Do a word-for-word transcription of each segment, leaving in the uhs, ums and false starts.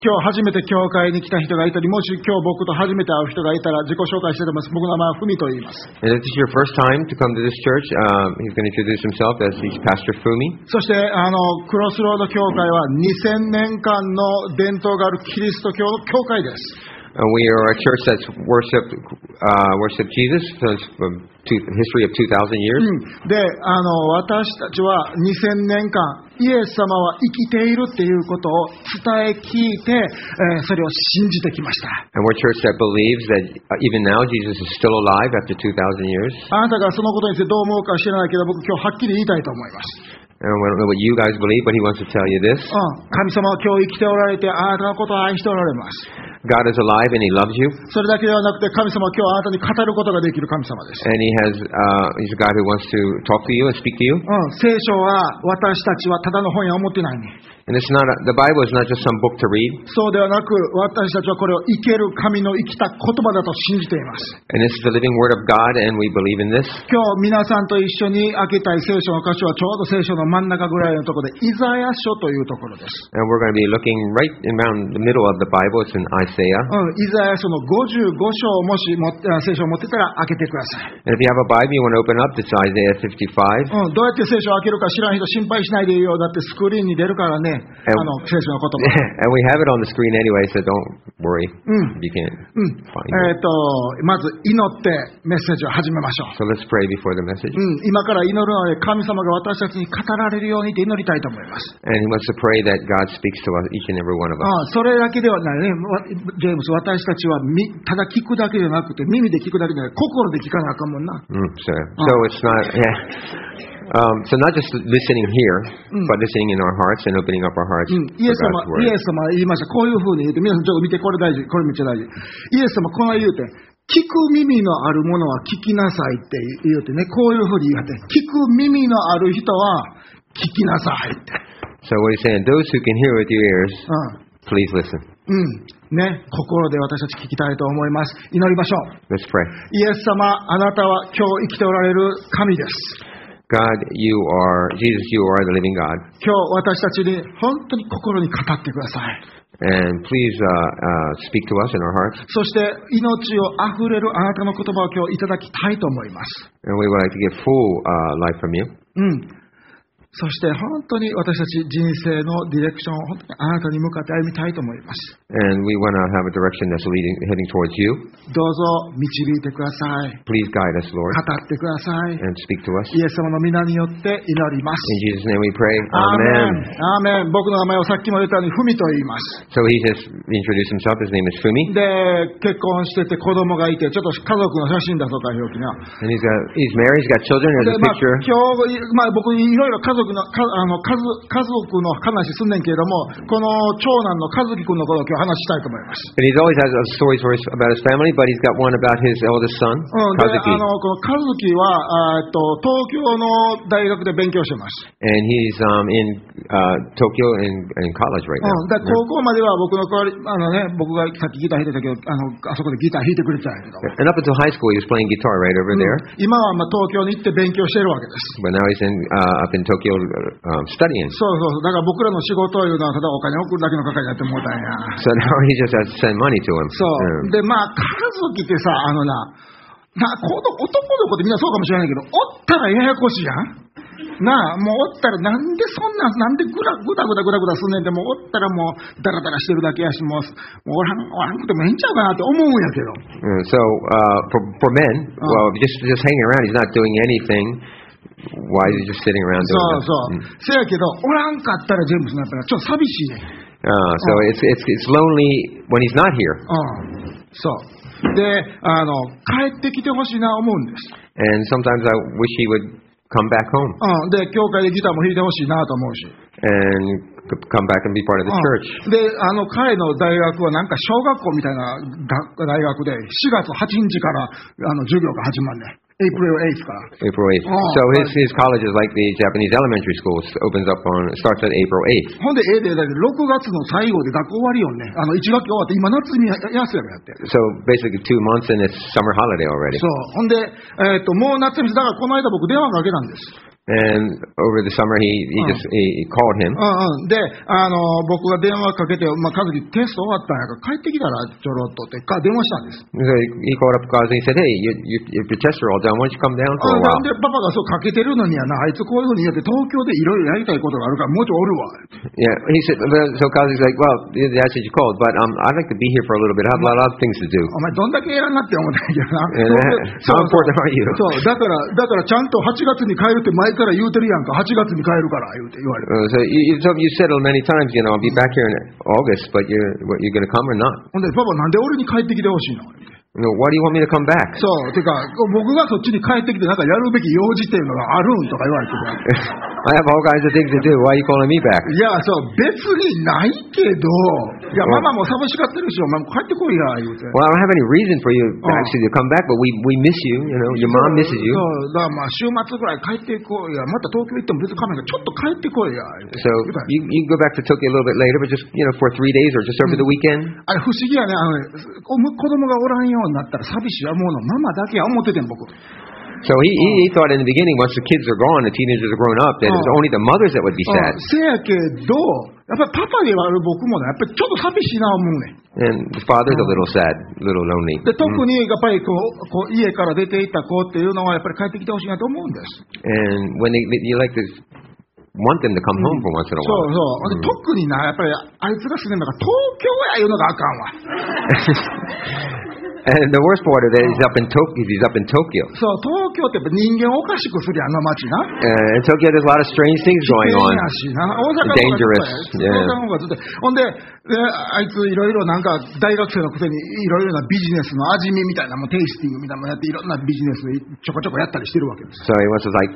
今日初めて教会に来た人がいたり、もし今日僕と初めて会う人がいたら自己紹介しています。僕の名前はふみと言います。 And if this is your first time to come to this church, um, he's going to introduce himself as he's Pastor Fumi. そしてあのクロスロード教会はにせんねんかんの伝統があるキリスト教の教会です。 Uh, we are a church that's worshipped, uh, worshipped Jesus for a history of two thousand years. うん、で、あの私たちはにせんねんかんイエス様は生きているっていうことを伝え聞いて、えー、それを信じてきました。 And we're a church that believes that even now Jesus is still alive after two thousand years. あなたがそのことについてどう思うか知らないけど、僕今日はっきり言いたいと思います。 And I don't know what you guys believe, but he wants to tell you this. うん、神様は今日生きておられて、あなたのことを愛しておられます。 God is alive and he loves you. それだけではなくて、神様は今日あなたに語ることができる神様です。 And he has, uh, he's a God who wants to talk to you and speak to you. うん、聖書は私たちはただの本や思ってないね。 And it's not a, the Bible is not just some book to read. そうではなく、私たちはこれを生ける神の生きた言葉だと信じています。 And this is the living word of God, and we believe in this. 今日皆さんと一緒に開けたい聖書の箇所はちょうど聖書の真ん中ぐらいのところで、イザヤ書というところです。 And we're going to be looking right around the middle of the Bible. It's in Isaiah. うん、イザヤ書のごじゅうご章をもしも聖書を持ってたら開けてください。 And if you have a Bible, you want to open up, it's Isaiah fifty-five. うん、どうやって聖書を開けるか知らん人心配しないでいいよ。だってスクリーンに出るからね。あの聖書の言葉。 And we have it on the screen anyway, so don't worry. うん、 You can't うん、 find えっ it. とまず祈ってメッセージを始めましょう。 So let's pray before the message. うん、今から祈るので神様が私たちに語られるようにって祈りたいと思います。 And he wants to pray that God speaks to us, each and every one of あ us. あ、それだけではないね。ジェームス、私たちはみただ聞くだけじゃなくて、耳で聞くだけじゃない、心で聞かなあかんもんな。 Mm, so, so it's not, yeah. Um, so not just listening here, Mm. but listening in our hearts and opening up our hearts うん、イエ for ス様 God's word. イエス様は言いました。こういうふうに言うて、皆さんちょっと見て、これ大事、これめっちゃ大事。イエス様この言うて、聞く耳のあるものは聞きなさいって言うてね、こういうふうに言われて、聞く耳のある人は聞きなさいって。 So what he's saying, those who can hear with your ears, うん、 please listen. うんね、心で私たち聞きたいと思います。祈りましょう。 Let's pray. イエス様、あなたは今日生きておられる神です。 God, you are, Jesus, you are the living God. 今日私たちに本当に心に語ってください。 And please uh, uh, speak to us in our hearts. そして命をあふれるあなたの言葉を今日いただきたいと思います。 And we would like to get full uh, life from you. うん。そして本当に私たち人生のディレクションを本当にあなたに向かって歩みたいと思います。 And we want to have a direction that's leading, heading towards you. どうぞ導いてください。 Please guide us, Lord, 語ってください。 and speak to us. イエス様の皆によって祈ります。 In Jesus' name we pray. アーメン。アー Amen. メン。僕の名前をさっきも言ったように、ふみと言います。 So he just introduced himself. His name is Fumi. で、結婚してて子供がいて、ちょっと家族の写真だとか表記な。 And he's got, he's married. He's got children. で、 There's a まあ、 picture. 今日、まあ、僕いろいろ家族の、かあの家族家族の話すんねんけれども、この長男の和樹君のことを今日話したいと思います。 And he's always has stories for his, about his family, but he's got one about his eldest son, うん、で、あ Kazuki. の、この和樹は、あーっと、東京の大学で勉強してます。 And he's um, in uh, Tokyo in, in college right う now. ん、で、高校までは僕の代わり、あのね、僕がさっきギター弾いてたけど、あの、あそこでギター弾いてくれてたんやけど。 And up until high school, he was playing guitar right over うん there. 今はまあ東京に行って勉強しているわけです。 But now he's in uh, up in Tokyo uh, um, studying. そうそうそう。だから僕らの仕事というのはただお金送るだけの係になってもうたんや。 So now he just has to send money to him. そう。 Mm. で、まあ、和樹ってさ、あのな、な、この男の子ってみんなそうかもしれないけど、おったらややこしいやん。なあ、もうおったらなんでそんな、なんでぐらぐだぐだぐだぐだすんねんって、もうおったらもうダラダラしてるだけやし、もう、もうおらん、おらんくてもええんちゃうかなって思うんやけど。 Mm, So uh, for for men, well, just just hanging around, he's not doing anything. Why is he just sitting around そ doing うそう。せやけど、おらんかったらジェームスになったらちょっと寂しいね。 nothing? Uh, so it's it's it's lonely when he's not here. うん。そう。で、あの、帰ってきてほしいな思うんです。 And sometimes I wish he would come back home うん。で、教会でギターも弾いてほしいなと思うし。 and c- come back and be part of the うん、 church. で、あの、彼の大学はなんか小学校みたいな大大学で、しがつはちにちからあの授業が始まるね。エイプリルエイトから。 April eighth. Oh, so his but- his college is like the Japanese elementary school. It opens up on starts at April eighth. ほんで、ええで、だけどろくがつの最後で学校終わりよんね。あの、いち学期終わって、今夏に休みやって。 So basically two months and it's summer holiday already. そう。ほんで、えっ、と、もう夏休み、だからこの間僕電話かけたんです。 And over the summer, he, he Uh. just he, he called him. うんうん。で、あの、僕が電話かけて、まあ、和樹テスト終わったんやから帰ってきたらちょろっとってか電話したんです。 So he, he called up Kazi and he said, "Hey, you, you, if your tests are all done, why don't you come down for a な while?" んでパパがそうかけてるのにやな、あいつこういうふうに言って東京でいろいろやりたいことがあるからもうちょいおるわ。 Yeah, he said. So Kazi's like, "Well, that's what you called, but um, I'd like to be here for a little bit. I have a lot of things to do." お前どんだけやらんなって思ったんやけどな。 Yeah, how important are you? そう、だから、だからちゃんとはちがつに帰るって前から言うてるやんか。はちがつに帰るから言うて言われて。 Uh, so you, you, so you said many times, you know, I'll be back here in August, but you're, what, you're going to come or not? ほんで、パパなんで俺に帰ってきてほしいの？ You know, why do you want me to come back? そう、てか、僕がそっちに帰ってきてなんかやるべき用事っていうのがあるんとか言われてさ。 I have all kinds of things to do. Why are you calling me back? いや、そう、別にないけど、いや、ママも寂しがってるし、お前も帰ってこいや、言うて。 Well, I don't have any reason for you Oh. actually to come back, but we, we miss you, you know, your mom misses you. そう、だからまあ週末ぐらい帰ってこいや、また東京行っても別に構わないから、ちょっと帰ってこいや、言うて。 So you, you can go back to Tokyo a little bit later, but just, you know, for three days or just over the weekend. あれ不思議やね、あのね、子供がおらんようになったら寂しいやもうのママだけや思っててん僕。 So he, he, he thought in the beginning, once the kids are gone, the teenagers are grown up, that it was Oh. only the mothers that would be あ sad. せやけど、やっぱりパパではある僕もね、やっぱりちょっと寂しいな思うね。 And the father's a little sad, a little lonely. で特にやっぱりこうこう家から出ていった子っていうのはやっぱり帰ってきてほしいなと思うんです。 And when they, you like to want them to come home for once in a そう while. そう。で特になやっぱりあいつが住んでるのが東京やいうのがあかんわ。 And the worst part of it is up in Tokyo. He's up in Tokyo. そう東京ってやっぱ人間をおかしくするやんあの街な。 Uh, in Tokyo, there's a lot of strange things going 危険 on. やしな。大阪の方がずっとや Dangerous, yeah. 大阪の方がずっとほんで、であいついろいろなんか大学生のくせにいろいろなビジネスの味見みたいなもんテイスティングみたいなのやっていろんなビジネスちょこちょこやったりしてるわけです。 So he wants to like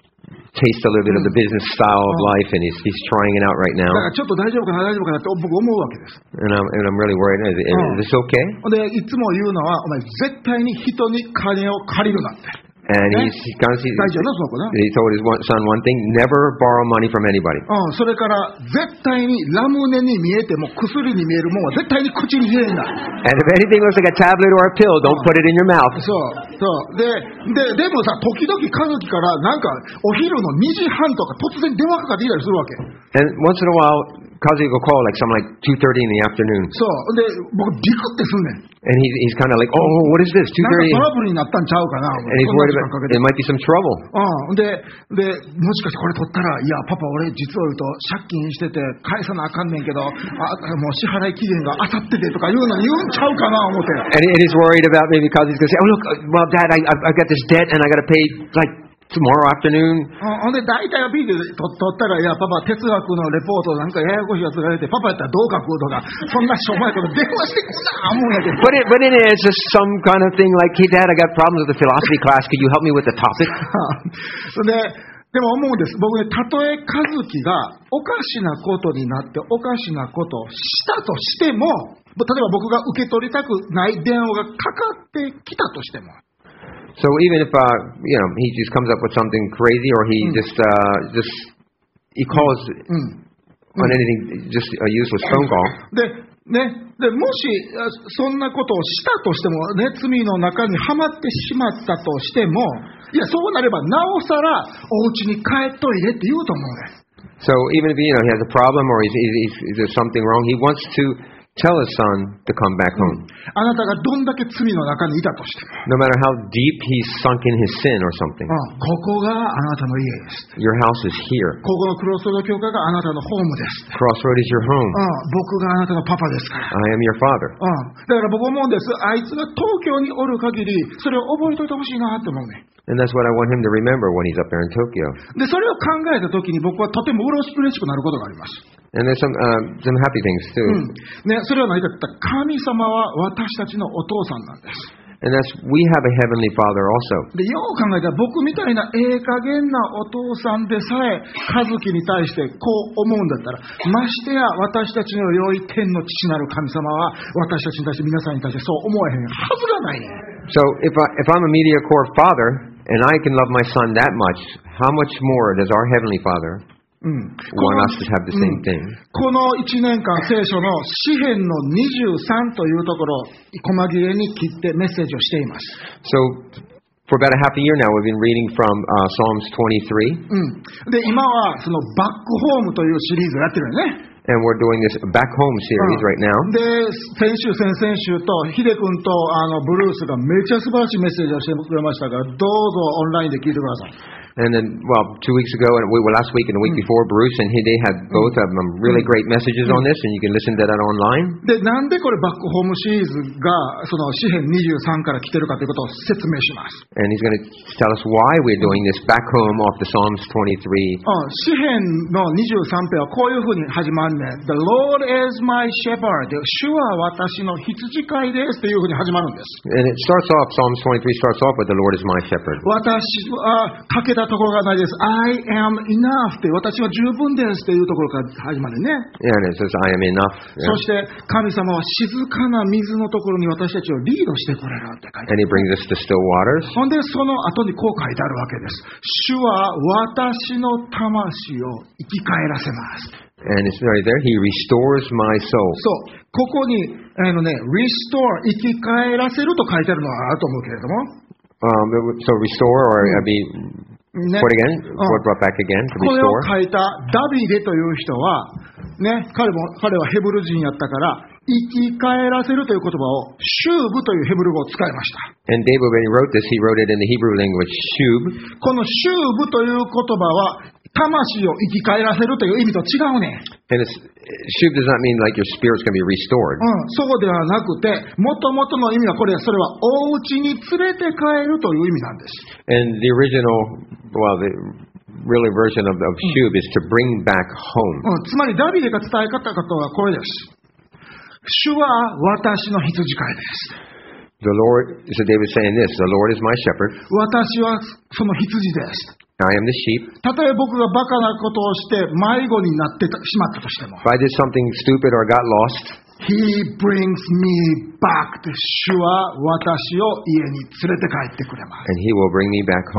taste a little bit of the business style of life, and he's he's trying it out right だ now. からちょっと大丈夫かな大丈夫かなって僕思うわけです。 And I'm and I'm really worried. Is, is this okay? ほんでいつも言うのはお前絶対に人に金を借りるなって。 And Okay. he's he, kind of- he, 大事やなその子な。 he told his one, son one thing: never borrow money from anybody. うん、それから絶対にラムネに見えても薬に見えるもんは絶対に口に入れんな。 And if anything looks like a tablet or a pill, don't put it in your mouth. そうそうでででもさ時々和樹からなんかお昼のにじはんとか突然電話かかってきたりするわけ。 And once in a while, Kazi will call like something like two thirty in the afternoon, そうで僕ビクってすんねん。 and he's he's kind of like, oh, what is this? two なんか thirty, トラブルになったんちゃうかな。 and he's こんな worried 時間 about かけて there might be some trouble. うん、ででもしかしてこれ取ったらいやパパ俺実を言うと借金してて返さなあかんねんけどあもう支払い期限があさっててとか言うのに言うんちゃうかな思って。 And, and he's worried about maybe Kazi's going to say, oh look, uh, well Dad, I I I got this debt and I got to pay like tomorrow afternoon. ほんで大体はビールで取ったらいやパパ哲学のレポートなんかややこしいやつが出てパパやったらどう書くとかそんなしょうもないこと電話してくんな思うんやけど。 But it, but in it, it's just some kind of thing like, hey Dad, I got problems with the philosophy class. Could you help me with the topic? それででも思うんです。僕ね、たとえ和樹がおかしなことになっておかしなことをしたとしても、例えば僕が受け取りたくない電話がかかってきたとしても、 So even if uh, you know he just comes up with something crazy, or he Mm. just uh, just he calls うん。 on anything, just a useless phone call. で、ね、でもしあそんなことをしたとしても、ね、罪の中にはまってしまったとしても、いや、そうなればなおさらお家に帰っといでって言うと思うね。 So even if you know he has a problem or he's, he's, he's, there's something wrong, he wants to tell his son to come back home, あなたがどんだけ罪の中にいたとしても、 no matter how deep he's sunk in his sin or something. うん、ここがあなたの家です。 Your house is here. ここのクロスロード教会があなたのホームです。 Crossroad is your home. うん、僕があなたのパパですから。 I am your father. うん、だから僕思うんです。あいつが東京におる限り、それを覚えておいてほしいなって思うね。 And that's what I want him to remember when he's up there in Tokyo. で、それを考えたときに僕はとても嬉しくなることがあります。 And there's some uh, some happy things う too. んね、それは何かと言ったら、神様は私たちのお父さんなんです。 And that's we have a heavenly Father also. で、よう考えたら僕みたいなええ加減なお父さんでさえ和樹に対してこう思うんだったら、ましてや私たちの良い天の父なる神様は私たちに対して皆さんに対してそう思えへんはずがないね。 So if I, if I'm a MediaCorp father and I can love my son that much, how much more does our heavenly Father うん、 want us to have the う same ん thing? このいちねんかん聖書の詩編のにじゅうさんというところを細切れに切ってメッセージをしています。 So For about a half a year now, we've been reading from uh, Psalms twenty-three. うん。で、今はそのバックホームというシリーズをやってるよね。 And we're doing this Back Home series right now. で、先週、先々週と、ヒデ君とあのブルースがめちゃ素晴らしいメッセージをしてくれましたから、どうぞオンラインで聞いてください。 And then, well, two weeks ago, and we were last week and the week before, Bruce and Hide had both of them really great messages on this, and you can listen to that online. で、なんでこれバックホームシリーズが、その詩編にじゅうさんから来てるかということを説明します。 And he's going to tell us why we're doing this Back Home off the Psalms twenty-three. あ、詩編のにじゅうさん編はこういうふうに始まるね。The Lord is my shepherd. 主は私の羊飼いですっていうふうに始まるんです。 And it starts off, Psalms twenty-three starts off with the Lord is my shepherd. 私はかけたところがないです。I am enough って私は十分ですっていうところから始まるね。 Yeah, and it says, I am enough. そして神様は静かな水のところに私たちをリードしてくれるって書いてある。 And he brings us to still waters. ほんでその後にこう書いてあるわけです。主は私の魂を生き返らせます。 And it's right there. He restores my soul. そう。ここにあのね、restore 生き返らせると書いてあるのはあると思うけれども。 Um, so restore, or I mean, ね、 what again? What brought back again? To これを restore. 書いたダビデという人は、ね、彼も彼はヘブル人やったから、生き返らせるという言葉をシューブというヘブル語を使いました。 And David, when he wrote this, he wrote it in the Hebrew language, shub. このシューブという言葉は、魂を生き返らせるという意味と違うね。 And it's, shub does not mean like your spirit's going to be restored. うん、そうではなくて、もともとの意味はこれ、それはお家に連れて帰るという意味なんです。 And the original, well, the really version of, of shub is to bring back home. うん、つまりダビデが伝え方はこれです。主は私の羊飼いです。 The Lord, so David's saying this, the Lord is my shepherd. 私はその羊です。 I am the sheep. たとえ僕がバカなことをして迷子になってしまったとしても。 If I did something stupid or got lost, He brings me back. 主は私を家に連れて帰ってくれます。 and He will bring me back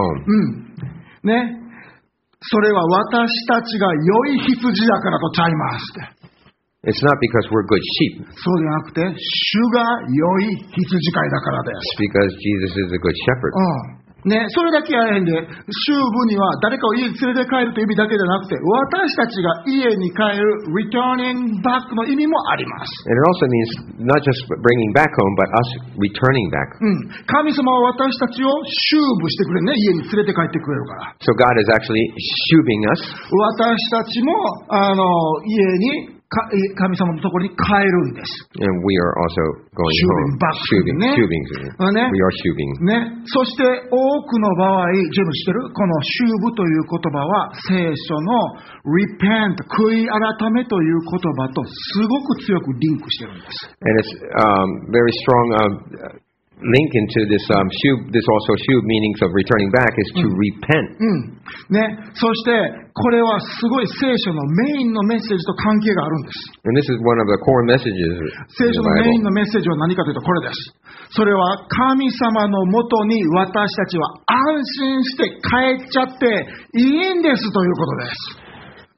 home. うん。ね。それは私たちが良い羊だからとちゃいますって。 It's not because we're good sheep. そうではなくて、主が良い羊飼いだからです。 It's because Jesus is a good shepherd. うん。ね、それだけやれへんで、主部には誰かを家に連れて帰るという意味だけじゃなくて、私たちが家に帰る returning back の意味もあります。 And it also means not just bringing back home, but us returning back. うん。神様は私たちを主部してくれるね。家に連れて帰ってくれるから。 So God is actually shubing us. 私たちも、あの、家に神様のところに帰るんです。 And we are also going home. Shubing. Shubing. We are shubing. ね。そして多くの場合、準備してるこのシューブという言葉は聖書の repent 悔い改めという言葉とすごく強くリンクしてるんです。 And it's um, very strong. Um, link into this um, shub, this also shub meanings of returning back is to repent. うんね、そしてこれはすごい聖書のメインのメッセージと関係があるんです。 And this is one of the core messages. 聖書のメインのメッセージは何かというとこれです。それは神様のもとに私たちは安心して帰っちゃっていいんですということです。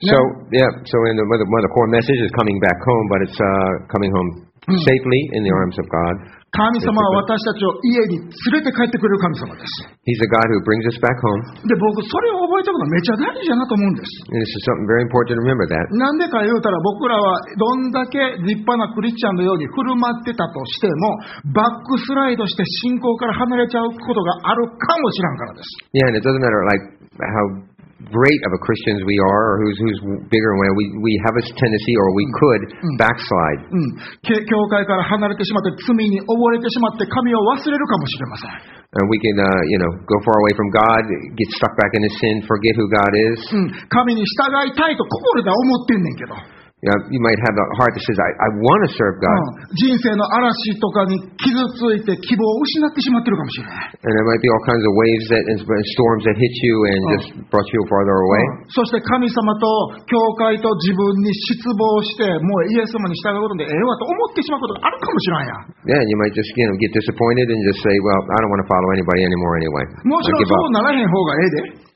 So yeah, so in the, one of the core messages is coming back home, but it's uh, coming home safely in the arms of God. 神様は私たちを家に連れて帰ってくれる神様です。 He's a God who brings us back home. で、僕それを覚えておくのめっちゃ大事だなと思うんです。 And this is something very important to remember that. なんでか言うたら僕らはどんだけ立派なクリスチャンのように振る舞ってたとしても、バックスライドして信仰から離れちゃうことがあるかもしらんからです。 Yeah, and it doesn't matter like how great of a Christians we are, or who's who's bigger and where we we have a tendency, or we could backslide. うん。教会から離れてしまって罪に溺れてしまって神を忘れるかもしれません。 And we can, uh, you know, go far away from God, get stuck back into sin, forget who God is. うん。神に従いたいと心では思ってんねんけど。 You know, you might have a heart that says, I, I want to serve God. 人生の嵐とかに傷ついて希望を失ってしまってるかもしれない。 And there might be all kinds of waves that, and storms that hit you and just brought you farther away. そして神様と教会と自分に失望して、もうイエス様に従うことでええわと思ってしまうことがあるかもしれんや。 Yeah, you might just, you know, get disappointed and just say, well, I don't want to follow anybody anymore anyway. もちろんそうならへん方がええで。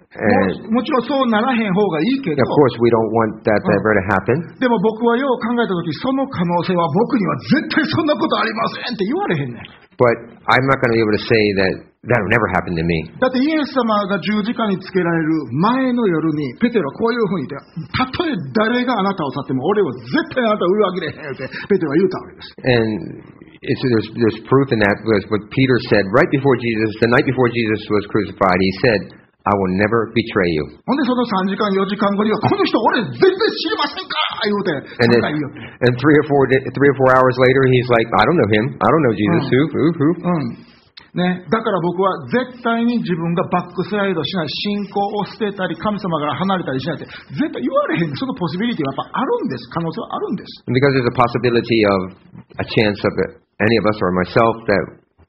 And もちろんそうならへん方がいいけど、 of course, we don't want that ever to happen. でも僕はよう考えたとき、その可能性は僕には絶対そんなことありませんって言われへんねん。 But I'm not going to be able to say that that'll never happen to me. だってイエス様が十字架につけられる前の夜にペテロはこういうふうに言って、たとえ誰があなたを去っても俺は絶対あなたを裏切れへんってペテロは言うたわけです。 And it's, there's, there's proof in that was what Peter said right before Jesus, the night before Jesus was crucified. He said, I will never betray you. ほんでそのさんじかんよじかんごにはこの人俺全然知りませんか言うて And, さんかい言うて。 then, and three or four di- three or four hours later, he's like, I don't know him. I don't know Jesus. Who? Who? Who? うんね、だから僕は絶対に自分がバックスライドしない、信仰を捨てたり神様から離れたりしないって絶対言われへん。そのポシビリティはやっぱあるんです。可能性はあるんです。 And because there's a possibility of a chance of it, any of us or myself that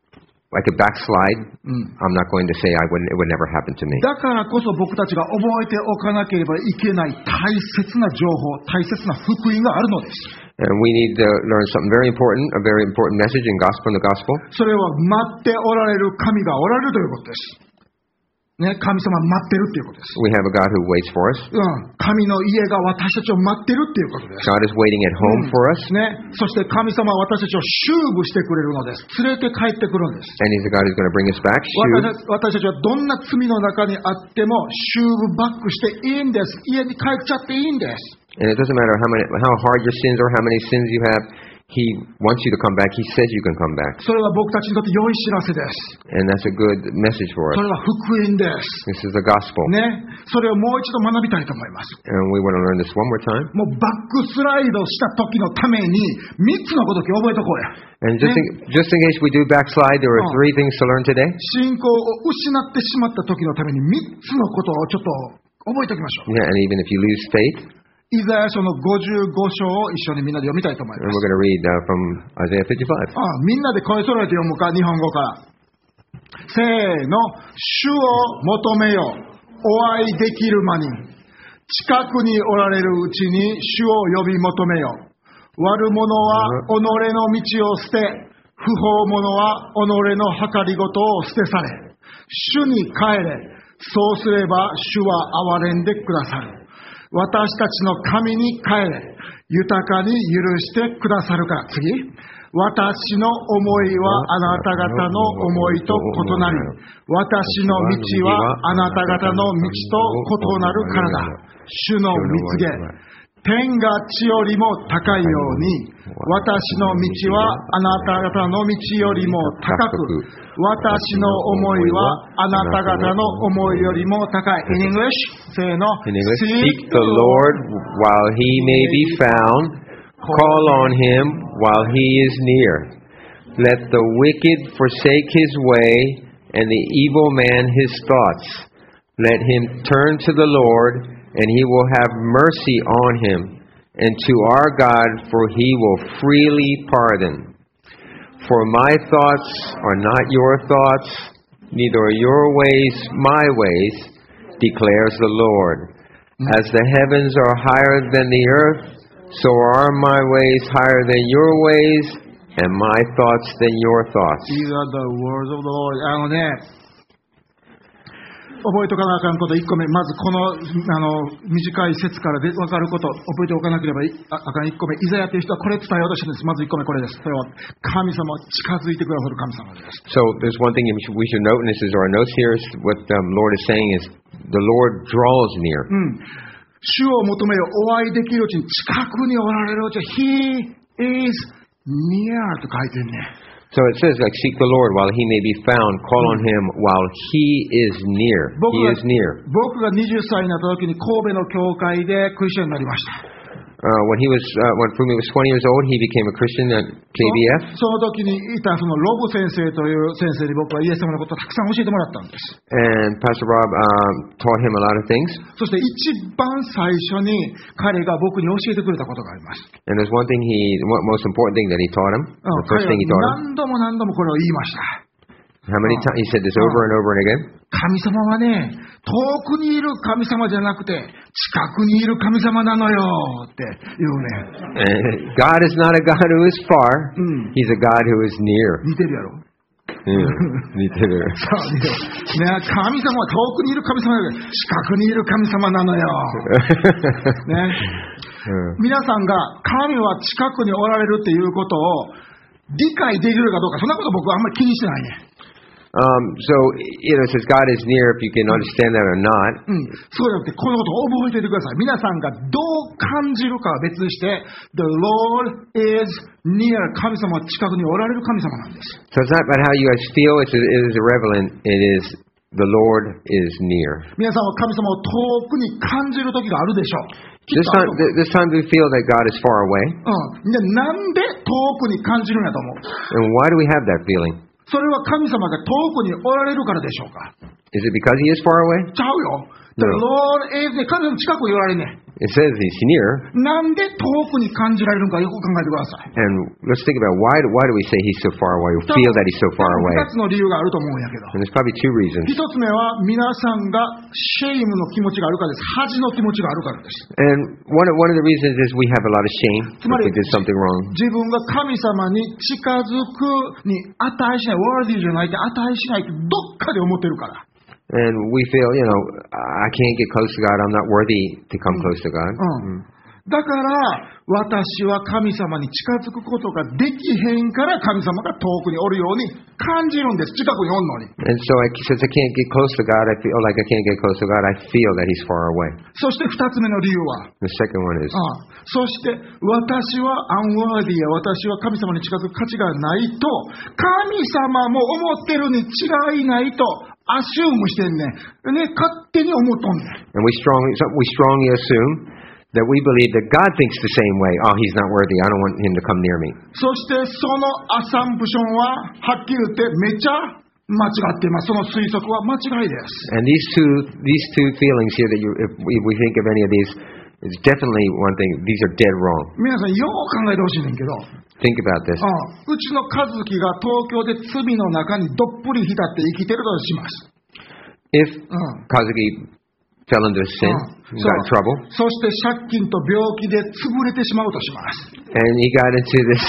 I could backslide, Mm. I'm not going to say I wouldn't, it would never happen to me. だからこそ僕たちが覚えておかなければいけない大切な情報、大切な福音があるのです。 And we need to learn something very important, a very important message in gospel in the gospel. それは待っておられる神がおられるということです。ね、神様待ってるっていうことです。 We have a God who waits for us. うん、神の家が私たちを待ってるっていうことです。 God is waiting at home for us. ね、そして神様は私たちをシューブしてくれるのです。連れて帰ってくるんです。 And He's a God who's going to bring us back. 私たちはどんな罪の中にあってもシューブバックしていいんです。家に帰っちゃっていいんです。 And it doesn't matter how many, how hard your sins are, how many sins you have. He wants you to come back. He says you can come back. それは僕たちにとって良い知らせです。 And that's a good message for そ us. れは福音です。 This is the gospel. ね、それをもう一度学びたいと思います。 And we want to learn this one more time. もうバックスライドした時のためにみっつのことを覚えとこうや。 And just in, just in case we do backslide, there are Oh. three things to learn today. 信仰を失ってしまった時のためにみっつのことをちょっと覚えておきましょう。 Yeah, and even if you lose faith, イザヤ書のごじゅうご章を一緒にみんなで読みたいと思い and ま we're す。 going to read uh, from Isaiah fifty-five. ああ、みんなで声揃えて読むか、日本語から。せーの、主を求めよ、お会いできる間に。近くにおられるうちに主を呼び求めよ。悪者は己の道を捨て、不法者は己の計りごとを捨て去れ。主に帰れ。そうすれば主は憐れんでくださる。私たちの神に帰れ。豊かに許してくださるから。次。私の思いはあなた方の思いと異なり、私の道はあなた方の道と異なるからだ。主の蜜げ。天が地よりも高いように、私の道はあなた方の道よりも高く、私の思いはあなた方の思いよりも高い。In English? せーの。 In English, seek the Lord while he may be found. Call on him while he is near. Let the wicked forsake his way, and the evil man his thoughts. Let him turn to the Lord, and he will have mercy on him, and to our God, for he will freely pardon. For my thoughts are not your thoughts, neither are your ways my ways, declares the Lord. As the heavens are higher than the earth, so are my ways higher than your ways, and my thoughts than your thoughts. These are the words of the Lord. あのね、覚えておかなあかんこと、いっこめ、まずこの、あの短い説からで分かること、覚えておかなければい あ, あかんいっこめ、イザヤという人はこれ伝えようとしてるんです。まずいっこめこれです。それは神様近づいてくださる神様です。 So there's one thing we should, we should note, and this is our notes here, is what the um, Lord is saying is the Lord draws near. うん。主を求めよ、お会いできるうちに、近くにおられるうちに、He is near と書いてるね。 So it says, like, seek the Lord while he may be found. Call on him while he is near. 僕 He が is near. 僕がはたちになった時に神戸の教会でクリスチャンになりました。 Uh, when he was, uh, when Fumi was twenty years old, he became a Christian at K B F. その時にいたそのロブ先生という先生に僕はイエス様のことをたくさん教えてもらったんです。 And Pastor Rob um, taught him a lot of things. そして一番最初に彼が僕に教えてくれたことがあります。 And there's one thing he, one most important thing that he taught him. The first thing he taught him. 何度も何度もこれを言いました。 How many times? He said this over and over and again. 神様はね、遠くにいる神様じゃなくて、近くにいる神様なのよって言うね。 And God is not a God who is far. うん。 He's a God who is near. 似てるやろ。 似てる。 そうね。ね、神様は遠くにいる神様じゃなくて、近くにいる神様なのよ。ね。皆さんが神は近くにおられるっていうことを理解できるかどうか、そんなこと僕はあんまり気にしてないね。 Um, so, you know, it says God is near if you can understand that or not. うん、そうじゃなくて、このことを覚えておいてください。皆さんがどう感じるかは別にして、The Lord is near. 神様は近くにおられる神様なんです。 So it's not about how you guys feel, it's, it is irrelevant, it is the Lord is near. 皆さんは神様を遠くに感じる時があるでしょう。 This time, this time we feel that God is far away. うん。で、なんで遠くに感じるんやと思う？ And why do we have that feeling? それは神様が遠くにおられるからでしょうか？ Is it because He is far away? ちゃうよ。The Lord is ね、神様近くにおられるね。 It says He's near. なんで遠くに感じられるのかよく考えてください。 And let's think about why, why do we say He's so far away, or feel that He's so far 二 away? つの理由があると思うんやけど。 And there's probably two reasons. 一つ目は皆さんがシェイムの気持ちがあるからです。恥の気持ちがあるからです。 And one of, one of the reasons is we have a lot of shame if we did something wrong. 自分が神様に近づくに値しない、ワーディーじゃないって値しないってどっかで思ってるから。 And we feel, you know, I can't get close to God. I'm not worthy to come close to God. うん。だから私は神様に近づくことができへんから神様が遠くにおるように感じるんです。近くにおんのに。 And so I, since I can't get close to God, I feel like I can't get close to God. I feel that He's far away. そして二つ目の理由は、 The second one is, ああそして私はアンワーディーや私は神様に近づく価値がないと神様も思ってるに違いないとアシュームしてんねん。ね、勝手に思っとんねん。 and we strongly, we strongly assume that we believe that God thinks the same way. Oh, He's not worthy. I don't want Him to come near me. そしてそのアサンプションははっきり言ってめっちゃ間違っています。その推測は間違いです。 And these two, these two feelings here that you, if we, if we think of any of these, is definitely one thing. These are dead wrong. 皆さんよう考えてほしいねんけど、 Think about this. ああうちの和樹が東京で罪の中にどっぷり浸って生きてるとします。 If うん Kazuki fell into sin, Uh, got in trouble, そして借金と病気で潰れてしまうとします。 and he got into this,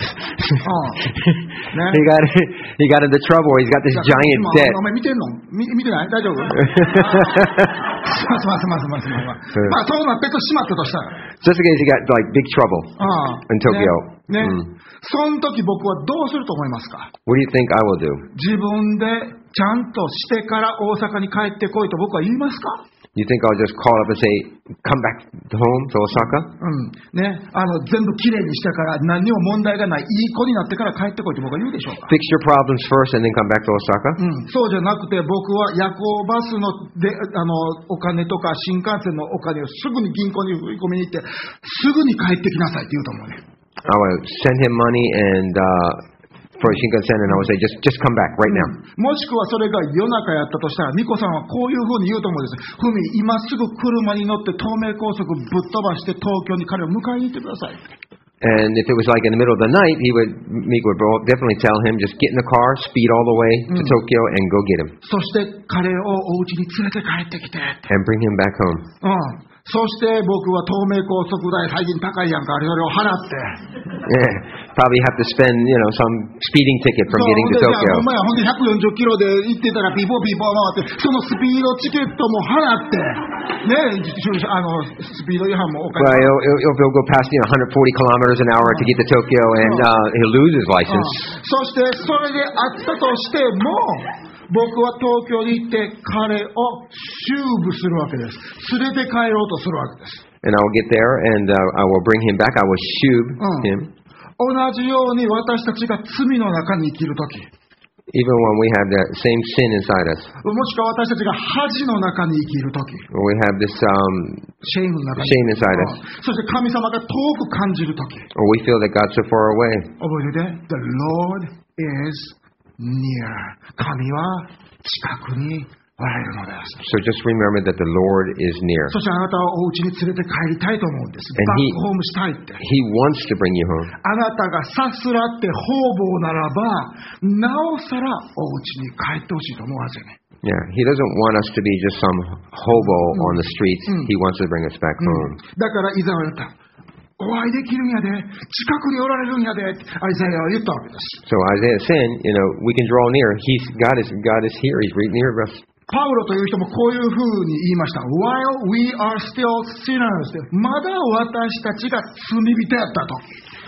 ね he got he got into trouble. He's got this giant 今 debt. お前見てんの？見見てない？大丈夫？すまんすまんすまんすまんすまん。まあそうなってとしまったとしたら。 Just in case he got like big trouble ああ in Tokyo. ね。ね Mm. その時僕はどうすると思いますか？ What do you think I will do? 自分でちゃんとしてから大阪に帰ってこいと僕は言いますか？ You think I'll just call up and say, "Come back to home to Osaka"? うんね、あの全部きれいにしてから何にも問題がないいい子になってから帰ってこいって僕は言うでしょうか？ Fix your problems first and then come back to Osaka? うん、そうじゃなくて僕は夜行バスのであのお金とか新幹線のお金をすぐに銀行に振り込みに行ってすぐに帰ってきなさいって言うと思うね。 I will send him money and uh, for Shinkansen, and I will say, "Just, just come back right now." もしくはそれが夜中やったとしたら、美子さんはこういうふうに言うと思うんです。ふみ、今すぐ車に乗って東名高速ぶっ飛ばして東京に彼を迎えに行ってください。 And if it was like in the middle of the night, he would, Meek would definitely tell him, "Just get in the car, speed all the way to Mm. Tokyo, and go get him, そして彼をお家に連れて帰ってきて。 and bring him back home." うん。そして僕は東名高速代最近高いやんか、あれそれを払って。 Yeah, probably have to spend, you know, some speeding ticket from そう getting to ほんでじゃあ Tokyo. ほんまやほんでひゃくよんじゅっキロで行ってたらピーポーピーポー回ってそのスピードチケットも払ってねえあのスピード違反もお Well, 金 he'll, he'll, he'll go past, you know, one hundred forty kilometers an hour to get to Tokyo, and uh, he'll lose his うん license. そしてそれであったとしても僕は東京に行って彼をシューブするわけです。連れて帰ろうとするわけです。 And I will get there, and uh, I will bring him back. I will shoob him. 同じように私たちが罪の中に生きるとき、 Even when we have that same sin inside us, もしくは私たちが恥の中に生きるとき、 or we have this um, シェイムの中に shame inside う us, んそして神様が遠く感じるとき、 or we feel that God's so far away. 覚えてて、The Lord is near. 神は近くにおられるのです。 So just remember that the Lord is near. そしてあなたはお家に連れて帰りたいと思うんです。 And バ he- ックホームしたいって。 He wants to bring you home. あなたがさすらって方々ならば、なおさらお家に帰ってほしいと思うはずよね。 Yeah, He doesn't want us to be just some hobo on the streets. Mm. He wants to bring us back うん home. だからイザヤは言った。お会いできるんやで、近くにおられるんやで、アイザヤは言ったわけです。 So Isaiah is saying, you know, we can draw near. He's God is God is here. He's right near us. パウロという人もこういうふうに言いました。While we are still sinners まだ私たちが罪人やったと。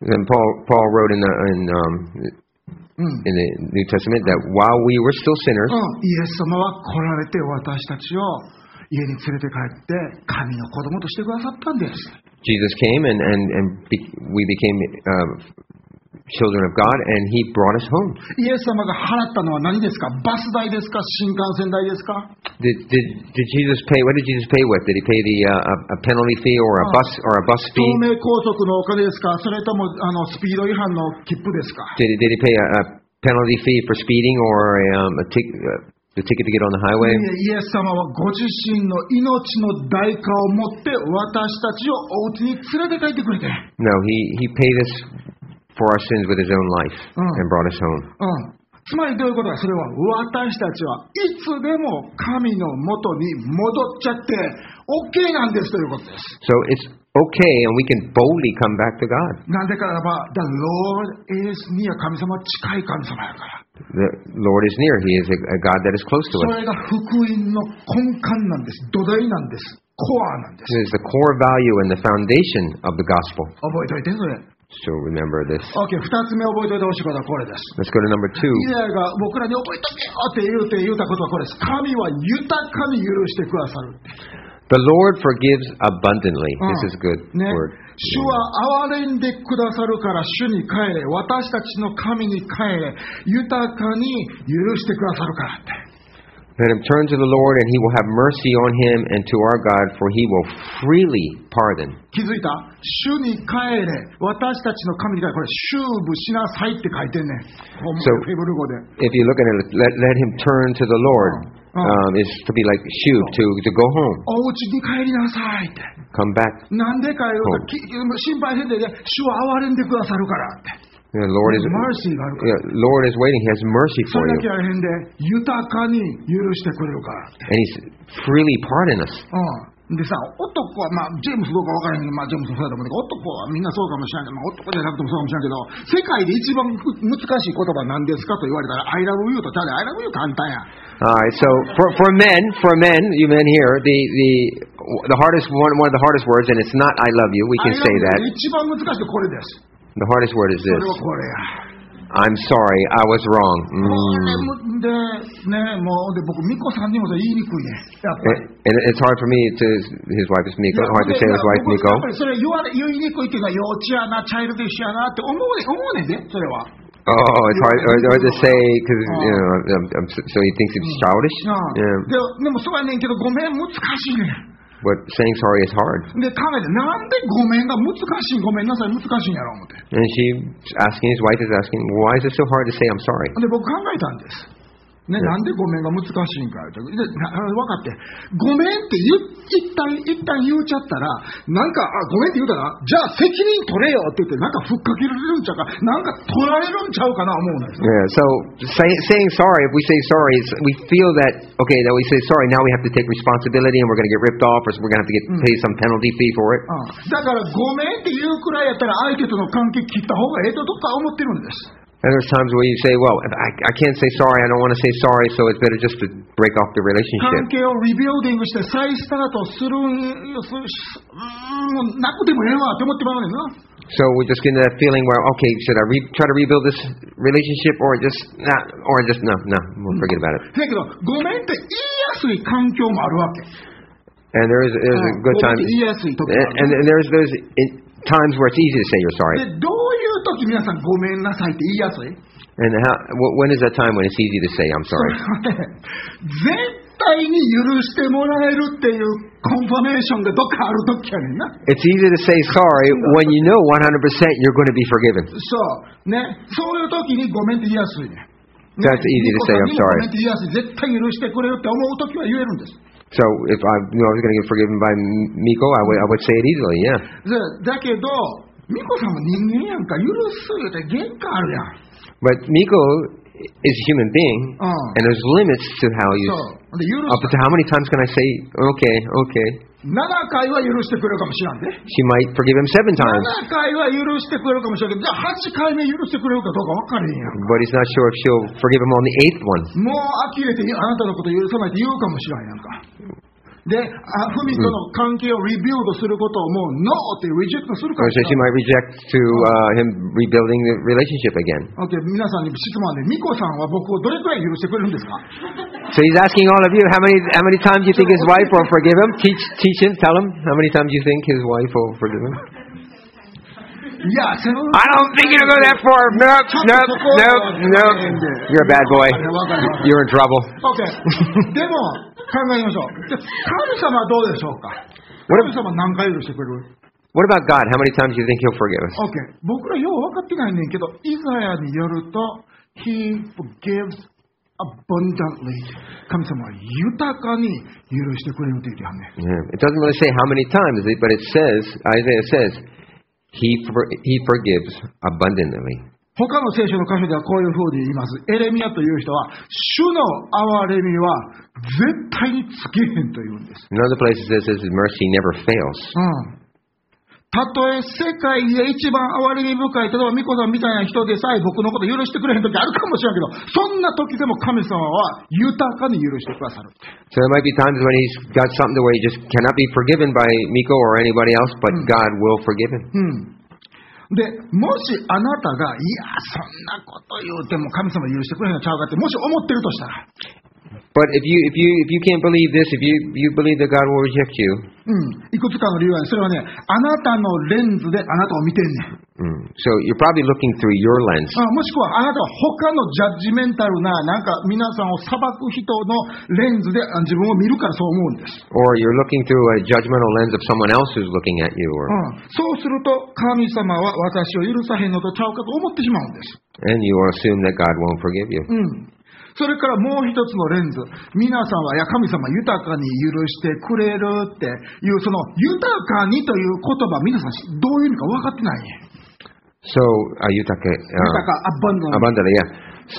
And Paul Paul wrote in the in um うん、 in the New Testament that while we were still sinners, うん、イエス様は来られて私たちを家に連れて帰って神の子供としてくださったんです。 Jesus came and and and be, we became uh, children of God, and He brought us home. イエス様が払ったのは何ですか？バス代ですか？新幹線代ですか？ Did did did Jesus pay? What did Jesus pay with? Did He pay the uh, a, a penalty fee or a bus or a bus 東 fee? 名高速のお金ですか？それともあのスピード違反の切符ですか？ Did he, did he pay a, a penalty fee for speeding or a, um, a, tic, uh, the ticket to get on the highway? イエス様はご自身の命の代価を持って私たちをお家に連れて帰ってくれて、 No, he, he paid us for our sins with his own life and brought us home. うん、つまりどういうことか、それは私たちはいつでも神の元に戻っちゃって OK なんですということです。 So it's okay, and we can boldly come back to God. なんでかならば The Lord is near、 神様は近い神様やから。 The Lord is near. He is a, a God that is close to そ us. れが福音の根幹なんです。土台なんです。コアなんです。 It is the core value and the foundation of the gospel. 覚えておいてそれ。 So remember this. OK、二つ目覚えておいてほしいことはこれです。 Let's go to number two. イザヤが僕らに覚えとけよって言うて言うたことはこれです。神は豊かに許してくださる。 The Lord forgives abundantly. This is a good ね、 word. 主は憐れんでくださるから主に帰れ、私たちの神に帰れ、豊かに許してくださるからって。 Let him turn to the Lord, and He will have mercy on him, and to our God, for He will freely pardon. 気づいた？主に帰れ、私たちの神に帰れ。これ、修部しなさいって書いてんねん。 So, ヘブル語で。 if you look at it, let, let him turn to the Lord. Um, is to be like shub, to, to go home. お家に帰りなさいって。 Come back. なんでかよ、き心配せんでね、主は憐れんでくださるからって。 The Lord is, mercy があるから。 yeah, Lord is waiting. He has mercy そ for れだけ you. あれへんで、豊かに許してくれるからって。 And He's freely pardon us. うん。でさ、男は、まあ、ジェームスどうか分からへんけど、まあ、ジェームスもそうだと思うけど、男はみんなそうかもしれないけど、まあ、男じゃなくてもそうかもしれないけど、世界で一番難しい言葉なんですかと言われたら、I love you とちゃうで、I love you 簡単や。 Alright, so for, for men, for men, you men here, the, the, the hardest one, one of the hardest words, and it's not I love you, we can say that. 一番難しいのこれです。 The hardest word is そ this. れはこれや。 I'm sorry, I was wrong. これで、ね、もう、で、僕、ミコさんにもそれ言いにくいね。やっぱり。 And it's hard for me to, his wife is Miko, hard to say his wife やっ Miko. ぱりそれ言われ、言いにくいっていうのは幼稚やな、チャイルディッシュやなって思うね、思うねんで、それは。 Oh, it's hard, hard to say because, you know, I'm, I'm, so he thinks it's childish. なあ Yeah. で、でもそうやねんけど、ごめん、難しいねん。 But saying sorry is hard. で、考えて、なんでごめんが難しい、ごめんなさい、難しいんやろう思って。 And she asking, his wife is asking, why is it so hard to say I'm sorry? で、僕考えたんです。ね、なんでごめんが難しいんかって。で、な分かって。ごめんって言一旦、一旦言うちゃったら、なんか、あ、ごめんって言うたら、じゃあ責任取れよって言って、なんかふっかけられるんちゃうか、なんか取られるんちゃうかな思うんです。 Yeah, so say, saying sorry, if we say sorry, it's, we feel that, okay, that we say sorry, now we have to take responsibility and we're going to get ripped off or we're going to have to get pay some penalty fee for it. だから、ごめんって言うくらいやったら、相手との関係切った方がええとどっか思ってるんです。 And there's times where you say, well, I, I can't say sorry, I don't want to say sorry, so it's better just to break off the 関 relationship. 係をリビルディングして再スタートするん、すうーん、なくてもええわって思ってまうねんな。 So we're just getting that feeling where, okay, should I re- try to rebuild this relationship or just not, or just, no, no, we'll forget about it. だけど、ごめんって言いやすい環境もあるわけ。 And there is, there's a good ごめん time, って言いやすい時もあ and, る。 and there's, there's in times where it's easy to say you're sorry. で、どういう時皆さんごめんなさいって言いやすい？ And how, wh- when is that time when it's easy to say I'm そ sorry? れはね、絶対に許してもらえるっていうコンファメーションがどっかある時やねんな。 It's easy to say sorry when you know one hundred percent you're going to be forgiven. そうね、そういう時にごめんって言いやすいね。 That's easy to say I'm ご sorry. めんって言いやすい。絶対許してくれるって思う時は言えるんです。 So if I knew I was going to get forgiven by Miko, I would, I would say it easily, yeah. だけど、ミコさんも人間やんか、許す言うて限界あるやん。 But Miko is a human being, Uh. and there's limits to how you, そう。で、許 up す to how many times can I say, okay, okay. ななかいは許してくれるかもしれんで。 She might forgive him seven な times, なかいは許してくれるかもしれんけど、じゃあはちかいめ許してくれるかどうか分かれへんやん。 but he's not sure if she'll forgive him on the eighth one. もう呆れてあなたのこと許さないって言うかもしれんやんか。 で、あ文との関係をリビルドすることをもうノーってリジェクトするか Or ら。 so she might reject to uh, him rebuilding the relationship again. OK、皆さんに質問で、ミコさんは僕をどれくらい許してくれるんですか？ So he's asking all of you, how many how many times you think his wife will forgive him? Teach teach him, tell him how many times you think his wife will forgive him. いや、その I don't think it'll go that far. Nope, nope, nope, nope. You're a bad boy. You're in trouble. OK。でも考えましょう。じゃ神様はどうでしょうか？神様何回許してくれる？ What about God? How many times do you think he'll forgive us? OK。僕らよう分かってないねんけど、イザヤによると、He forgives abundantly。神様は豊かに許してくれると言ってはんねん。 Yeah. It doesn't really say how many times, but it says, Isaiah says, he for, he forgives abundantly. 他の聖書の箇所ではこういうふうに言います。エレミヤという人は、主の憐れみは絶対に尽きへんと言うんです。 In other places it says his mercy never fails. うん。たとえ世界で一番憐れみ深い、例えばミコさんみたいな人でさえ僕のこと許してくれへん時あるかもしれんけど、そんな時でも神様は豊かに許してくださる。 So there might be times when he's got something where he just cannot be forgiven by Miko or anybody else, but God will forgive him. うん。で、もしあなたが、いや、そんなこと言うても神様許してくれへんのちゃうかって、もし思ってるとしたら、 But if you if you if you can't believe this, if you you believe that God will reject you, うん、いくつかの理由は、それはね、あなたのレンズであなたを見てんねん。 mm, so you're probably looking through your lens, あもしくはあなたは他のジャッジメンタルな、なんか皆さんを裁く人のレンズであ自分を見るからそう思うんです。 or you're looking through a judgmental lens of someone else who's looking at you, う or ん、そうすると神様は私を許さへんのとちゃうかと思ってしまうんです。 and you will assume that God won't forgive you. うん。それからもう一つのレンズ、皆さんは、いや、神様豊かに許してくれるっていう、その豊かにという言葉、皆さんどういう意味か分かってないね。 So uh, yutaka, 豊 uh, か、アバンドン。 abundantly, yeah. So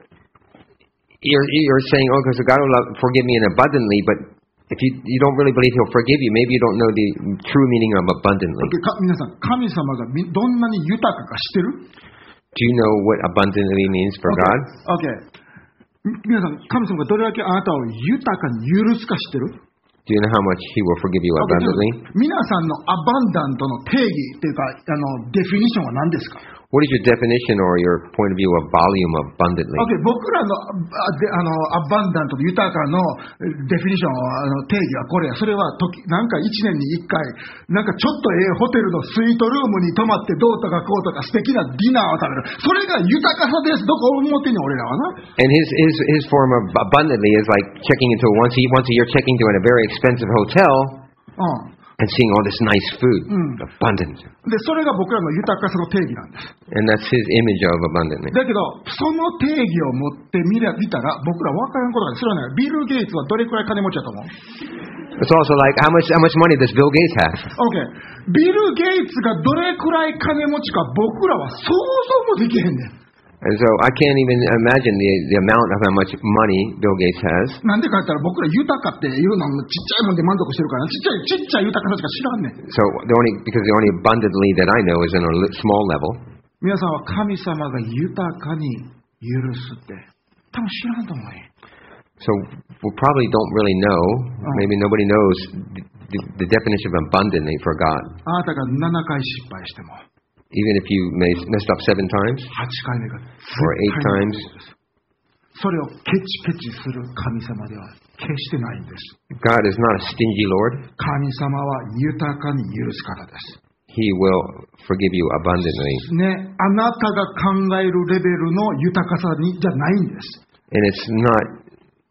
you're you're saying, oh, because God will forgive me in abundantly, but if you you don't really believe He'll forgive you, maybe you don't know the true meaning of abundantly. か皆さん、神様がみどんなに豊かか知ってる？ Do you know what abundantly means for God? OK。皆さん、神様がどれだけあなたを豊かに許すか知ってる？ Do you know how much He will forgive you abundantly? 皆さんのアバンダントの定義というか、あのデフィニションは何ですか？ What is your definition or your point of view of volume of abundantly? Okay, 僕らのあであのアバンダントと豊かのデフィニションあの定義はこれや。それは時なんかいちねんにいっかいなんかちょっとええホテルのスイートルームに泊まってどうとかこうとか素敵なディナーを食べる。それが豊かさです。どこ思ってんねん俺らはな。 And his his his form of abundantly is like checking into a once a once a year checking into a very expensive hotel. うん。 And seeing all this nice food, Mm. abundant. で、それが僕らの豊かさの定義なんです。 And that's his image of abundantly. だけど、その定義を持ってみりゃ見たら、僕ら分からんことがある。それはね、ビル・ゲイツはどれくらい金持ちだと思う？ It's also like how much how much money does Bill Gates have? OK。ビル・ゲイツがどれくらい金持ちか僕らは想像もできへんねん。 And so I can't even imagine the the amount of how much money Bill Gates has. なんでか言ったら僕ら豊かっていうのもちっちゃいもんで満足してるからちっちゃいちっちゃい豊かさしか知らんねん。 So the only because the only abundantly that I know is in a li- small level. 皆さんは神様が豊かに許すって多分知らんと思うね。 So we probably don't really know. Maybe nobody knows the, the definition of abundantly for God. あなたがななかい失敗しても Even if you may messed up seven times はちかいめが or eight times, それをケチケチする神様では決してないんです。 God is not a stingy Lord. 神様は豊かに許す方です。 He will forgive you abundantly. ね、あなたが考えるレベルの豊かさにじゃないんです。 And it's not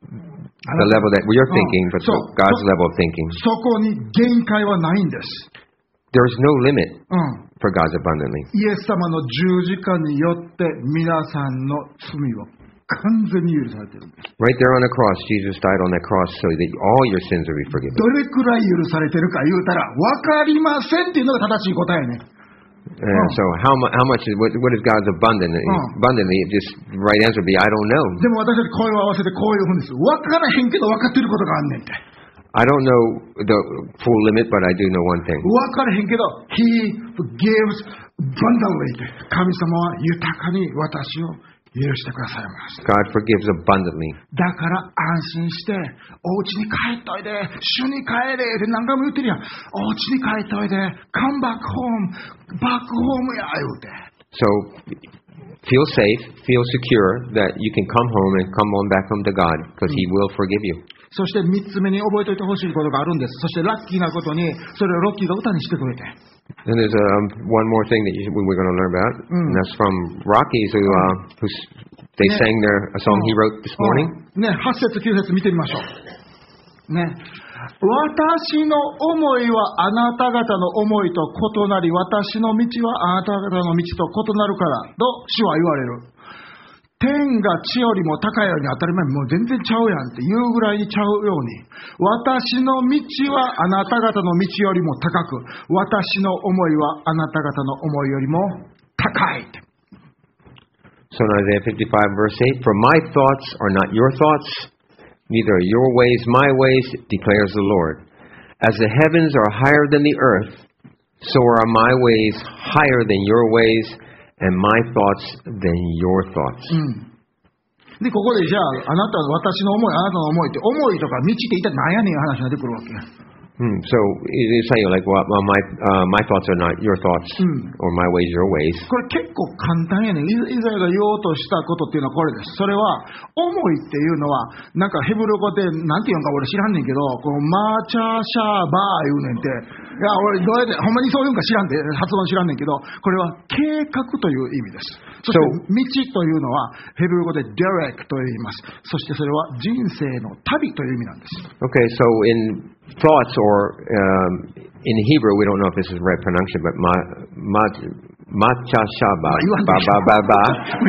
the level that you're thinking, but So, God's level of thinking. そこに限界はないんです。 There is no limit うん。 for God's abundantly. イエス様の十字架によって皆さんの罪を完全に許されているんです。 Right there on the cross, Jesus died on that cross so that all your sins will be forgiven. どれくらい許されてるか言うたら分かりませんっていうのが正しい答えね。 And so how, mu- how much is what, what is God's abundantly? Oh. Abundantly, just the right answer would be I don't know. でも私たち声を合わせてこういうふうにです。分からへんけど分かってることがあんねんって。 I don't know the full limit, but I do know one thing. 分からへんけど He gives abundantly って神様は豊かに私を許してくださいます。 God forgives abundantly. だから安心して、お家に帰っといで、主に帰れって何回も言ってるやん。お家に帰っといで、come back home, back home や言うて。 So feel safe, feel secure that you can come home and come on back home to God because He will forgive you. そして三つ目に覚えておいてほしいことがあるんです。そしてラッキーなことに、それをロッキーが歌にしてくれて。 And there's um, one more thing that you, we're going to learn about, Mm. and that's from Rockies, who, uh, who they Yeah. sang their a song he wrote this morning. ね、はち節きゅう節見てみましょう。ね。私の思いはあなた方の思いと異なり、私の道はあなた方の道と異なるからと主は言われる。天が地よりも高いように当たり前、もう全然ちゃうやんって言うぐらいにちゃうように、私の道はあなた方の道よりも高く、私の思いはあなた方の思いよりも高いって。 So in Isaiah fifty-five, verse eight, For my thoughts are not your thoughts, neither are your ways my ways, declares the Lord. As the heavens are higher than the earth, so are my ways higher than your ways, and my thoughts than your thoughts. うんで、ここでじゃあ、あなた、私の思い、あなたの思いって、思いとか道って一体何やねん話が出てくるわけや。 Hmm. So it's saying like, well, well my uh, my thoughts are not your thoughts, Mm. or my ways your ways. これ結構簡単やねん。イイザヤが言おうとしたことっていうのはこれです。それは、思いっていうのは、なんかヘブル語で、なんて言うんか俺知らんねんけど、このマーチャーシャーバー言うねんて。いや、俺どうやって、ほんまにそういうんか知らんで、発音知らんねんけど、これは計画という意味です。そして、道というのは、ヘブル語で direct と言います。そしてそれは人生の旅という意味なんです。 Okay, so in thoughts, or um, in Hebrew, we don't know if this is the right pronunciation, but ma ma macha shaba ba ba ba ba.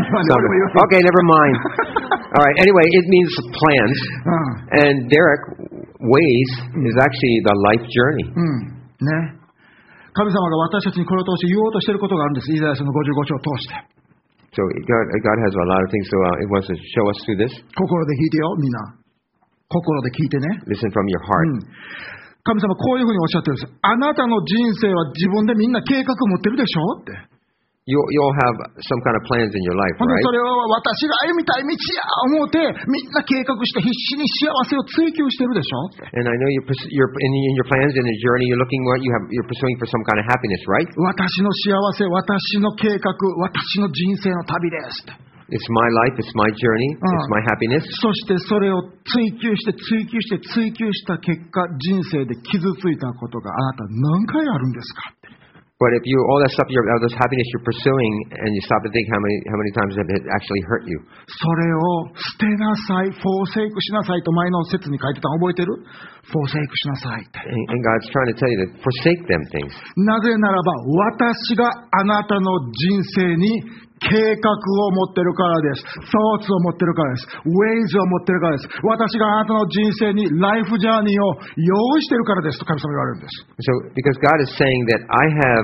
So- okay, never mind. All right. Anyway, it means plans, うん and Derek, ways is actually the life journey. うんね、神様が私たちにこれを通して言おうとしていることがあるんです。イザヤ書のごじゅうご章を通して。 So God, God has a lot of things, so uh, it wants to show us through this. 心で聞いてよ、みんな。心で聞いてね。 Listen from your う heart. ん、神様こういうふうにおっしゃってるんです。あなたの人生は自分でみんな計画持ってるでしょって。 You, you'll have some kind of plans in your life, ほんで right? それを私が歩みたい道や思うて、みんな計画して必死に幸せを追求してるでしょって。 And I know you're, pursu- you're in, in your plans, in the journey, you're looking what you have, you're pursuing for some kind of happiness, right? 私の幸せ、私の計画、私の人生の旅ですって。 It's my life, it's my journey, it's my happiness. そしてそれを追求して追求して追求した結果、人生で傷ついたことがあなた何回あるんですかって。 But if you, all that stuff, you're, all this happiness you're pursuing, and you stop to think how many, how many times have it actually hurt you? それを捨てなさい、フォーセイクしなさいと前の説に書いてたの覚えてる？フォーセイクしなさいって。 And, and God's trying to tell you to forsake them things. なぜならば、私があなたの人生に計画を持ってるからです。thoughts を持ってるからです。ways を持ってるからです。私があなたの人生にライフジャーニーを用意してるからですと神様言われるんです。 So, because God is saying that I have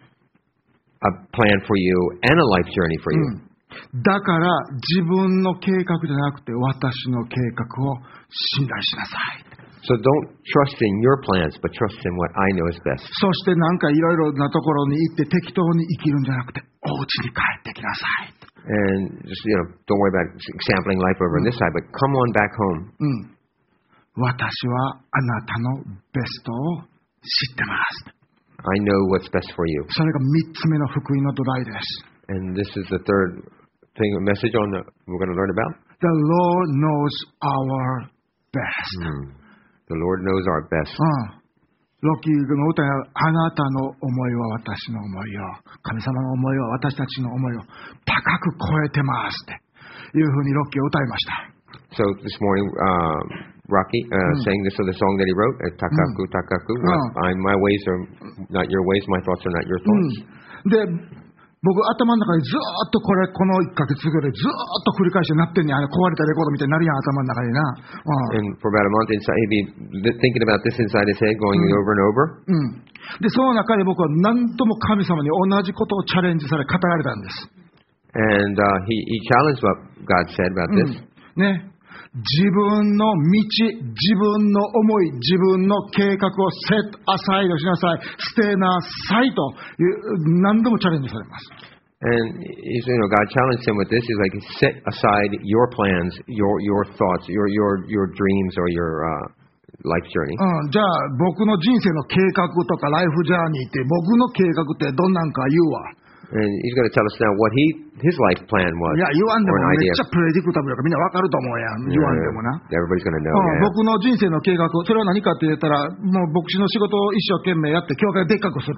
a plan for you and a life journey for you. うん、だから自分の計画じゃなくて私の計画を信頼しなさい。 So don't trust in your plans, but trust in what I know is best. そしてなんかいろいろなところに行って適当に生きるんじゃなくて、お家に帰ってきなさい。 And just, you know, don't worry about sampling life over on this side, but come on back home. うん。私はあなたのベストを知ってます。 I know what's best for you. それが三つ目の福音の土台です。 And this is the third thing, message on the, we're going to learn about. The Lord knows our best. Hmm. The Lord knows our best. うん。ロッキーの歌やあなたの思いは私の思いを、神様の思いは私たちの思いを高く超えてますっていうふうにロッキーを歌いました。 So this morning, uh, Rocky uh, Mm. sang this of the song that he wrote, uh, Takaku, Mm. Takaku. Oh. I, my ways are not your ways, my thoughts are not your う thoughts. ん。で、僕頭の中にずーっとこれ、このいっかげつぐらいずーっと繰り返してなってんねん。あれ壊れたレコードみたいになるやん、頭の中にな。うん And for about a month inside, he'd be thinking about this inside his head, going Mm. over and over. うん。で、その中で僕は何度も神様に同じことをチャレンジされ、語られたんです。 And uh, he, he challenged what God said about う this. ん。ね。自分の道、自分の思い、自分の計画をセットアサイドしなさい、捨てなさいという何度もチャレンジされます。 And he's, you know, God challenged him with this. He's like, set aside your plans, your your thoughts, your your your dreams, or your uh, life journey. うん、じゃあ僕の人生の計画とかライフジャーニーって僕の計画ってどんなんか言うわ。 And he's going to tell us now what he his life plan was, いや言わんで or も an めっ idea. ちゃプレディクタブルだからみんなわかると思うやん。言わんでもな。 Everybody's going to know. うん、 Yeah. 僕の人生の計画、それは何かって言ったら、もう牧師の仕事を一生懸命やって教会をでっかくする。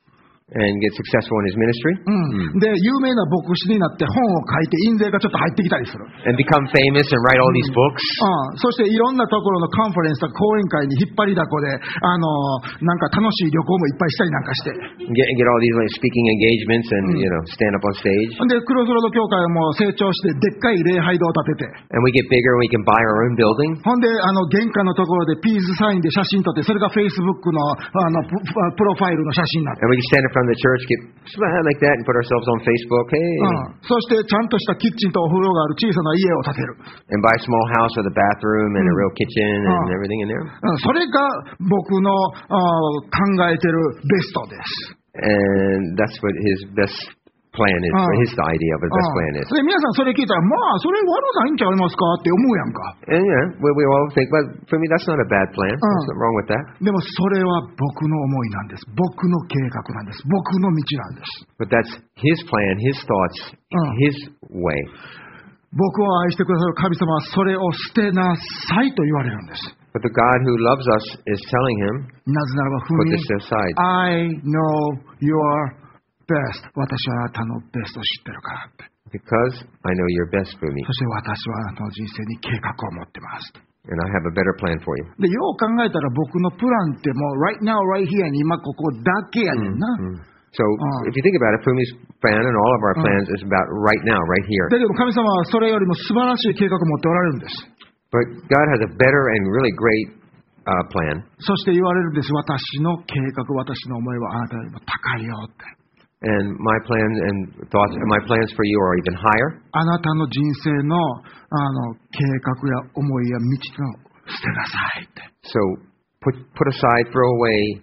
And get successful in his ministry. うん、で有名な牧師になって本を書いて印税がちょっと入ってきたりする。 And become famous and write all these books. うん、そしていろんなところのカンファレンスとか講演会に引っ張りだこで、あのなんか楽しい旅行もいっぱいしたりなんかして。 Get get all these like speaking engagements and you know stand up on stage. でクロスロード教会も成長してでっかい礼拝堂を建てて。 And we get bigger and we can buy our own building. ほんであの玄関のところでピースサインで写真撮って、それがフェイスブックのあのププロファイルの写真になって。 And we can stand in front of the church, get like that, and put ourselves on Facebook. Hey. うん、そしてちゃんとしたキッチンとお風呂がある小さな家を建てる。 And buy a small house with a bathroom and a real kitchen and Oh. everything in there. うん、それが僕のあ考えてるベストです。 And that's what his best plan is. Oh. His idea of his best plan is. で皆さんそれ聞いたら、まあそれ悪ないんちゃいますかって思うやんか。 And yeah, we, we all think, well, for me, that's not a bad plan. There's nothing wrong with that. でもそれは僕の思いなんです。僕の計画なんです。僕の道なんです。 But that's his plan, his thoughts, Oh. his way. 僕を愛してくださる神様はそれを捨てなさいと言われるんです。 But the God who loves us is telling him, なぜならば、ふ put み this aside. I know your best. 私はあなたのベストを知ってるからって。 Because I know you're best for me. そして私はあなたの人生に計画を持ってます。 And I have a better plan for you. で、よう考えたら僕のプランってもう right now, right here に今ここだけやねんな。 So Oh. if you think about it, Fumi's plan and all of our plans is about right now, right here. だけど神様はそれよりも素晴らしい計画を持っておられるんです。 But God has a better and really great uh, plan. そして言われるんです。私の計画、私の思いはあなたよりも高いよって。 And my plan and thoughts, my plans for you are even higher. あなたの人生のあの計画や思いや道を捨てなさいって。 So put put aside, throw away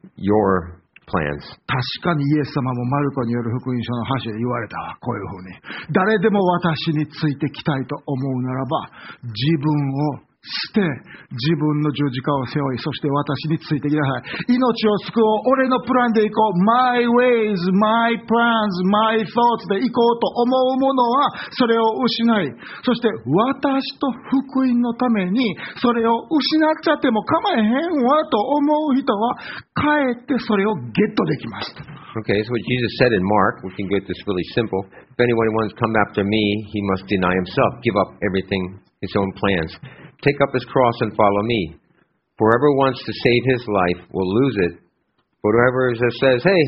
your plans. 確かにイエス様もマルコによる福音書の箸で言われたわ。こういうふうに。誰でも私についてきたいと思うならば、自分を捨て、自分の十字架を背負い、そして私についてきなさい。命を救おう。俺のプランで行こう。My ways, my plans, my thoughts で行こうと思うものは、それを失い、そして私と福音のために、それを失っちゃっても構えへんわと思う人は、かえってそれをゲットできます。 Okay, so what Jesus said in Mark, we can get this really simple. If anyone wants to come after me, he must deny himself, give up everything, his own plans. Take up his cross and follow me. For whoever wants to save his life will lose it. But whoever just says, hey,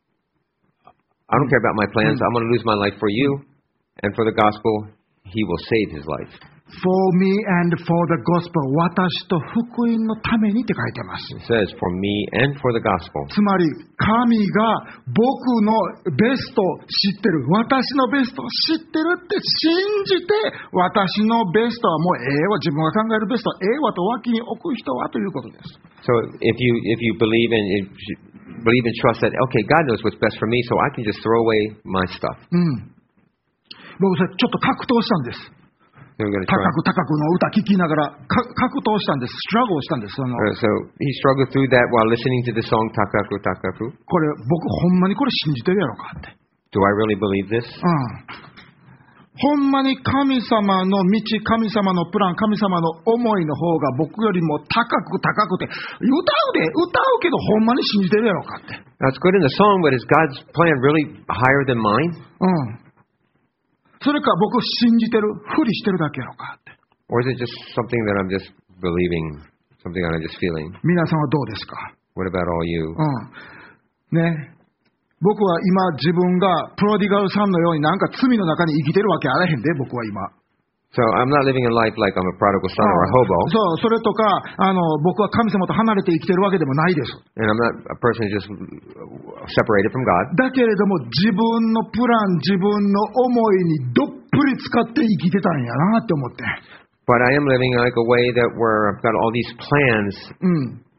I don't care about my plans, I'm going to lose my life for you and for the gospel, he will save his life. For me and for the gospel 私と福音のためにって書いてます。 It says, for me and for the gospel. つまり神が僕のベストを知ってる、私のベストを知ってるって信じて、私のベストはもうええわ、自分が考えるベストはええわと脇に置く人はということです。 So if you if you believe in if you believe and trust that, okay, God knows what's best for me, so I can just throw away my stuff. うん。僕さ、ちょっと格闘したんです。 So we're going to 高 try. く高くの歌聴きながらか格闘したんです。ストラゴルしたんです。あの Uh, so he struggled through that while listening to the song Takaku Takaku. これ僕ほんまにこれ信じてるやろかって。 Do I really believe this? うん。ほんまに神様の道、神様のプラン、神様の思いの方が僕よりも高く高くて、歌うで、歌うけどほんまに信じてるやろかって。 That's good in the song, but is God's plan really higher than mine? うん。それか僕信じてる、ふりしてるだけやろかって。 Or is it just something that I'm just believing, something that I'm just feeling? 皆さんはどうですか？ What about all you? うん。ね。僕は今自分がプロディガルさんのようになんか罪の中に生きてるわけあらへんで、僕は今。 So I'm not living a life like I'm a prodigal son or a hobo. そう、それとか、あの、僕は神様と離れて生きてるわけでもないです。 And I'm not a person who's just separated from God. だけれども、自分のプラン、自分の思いにどっぷり使って生きてたんやなって思って。 But I am living like a way that where I've got all these plans うん。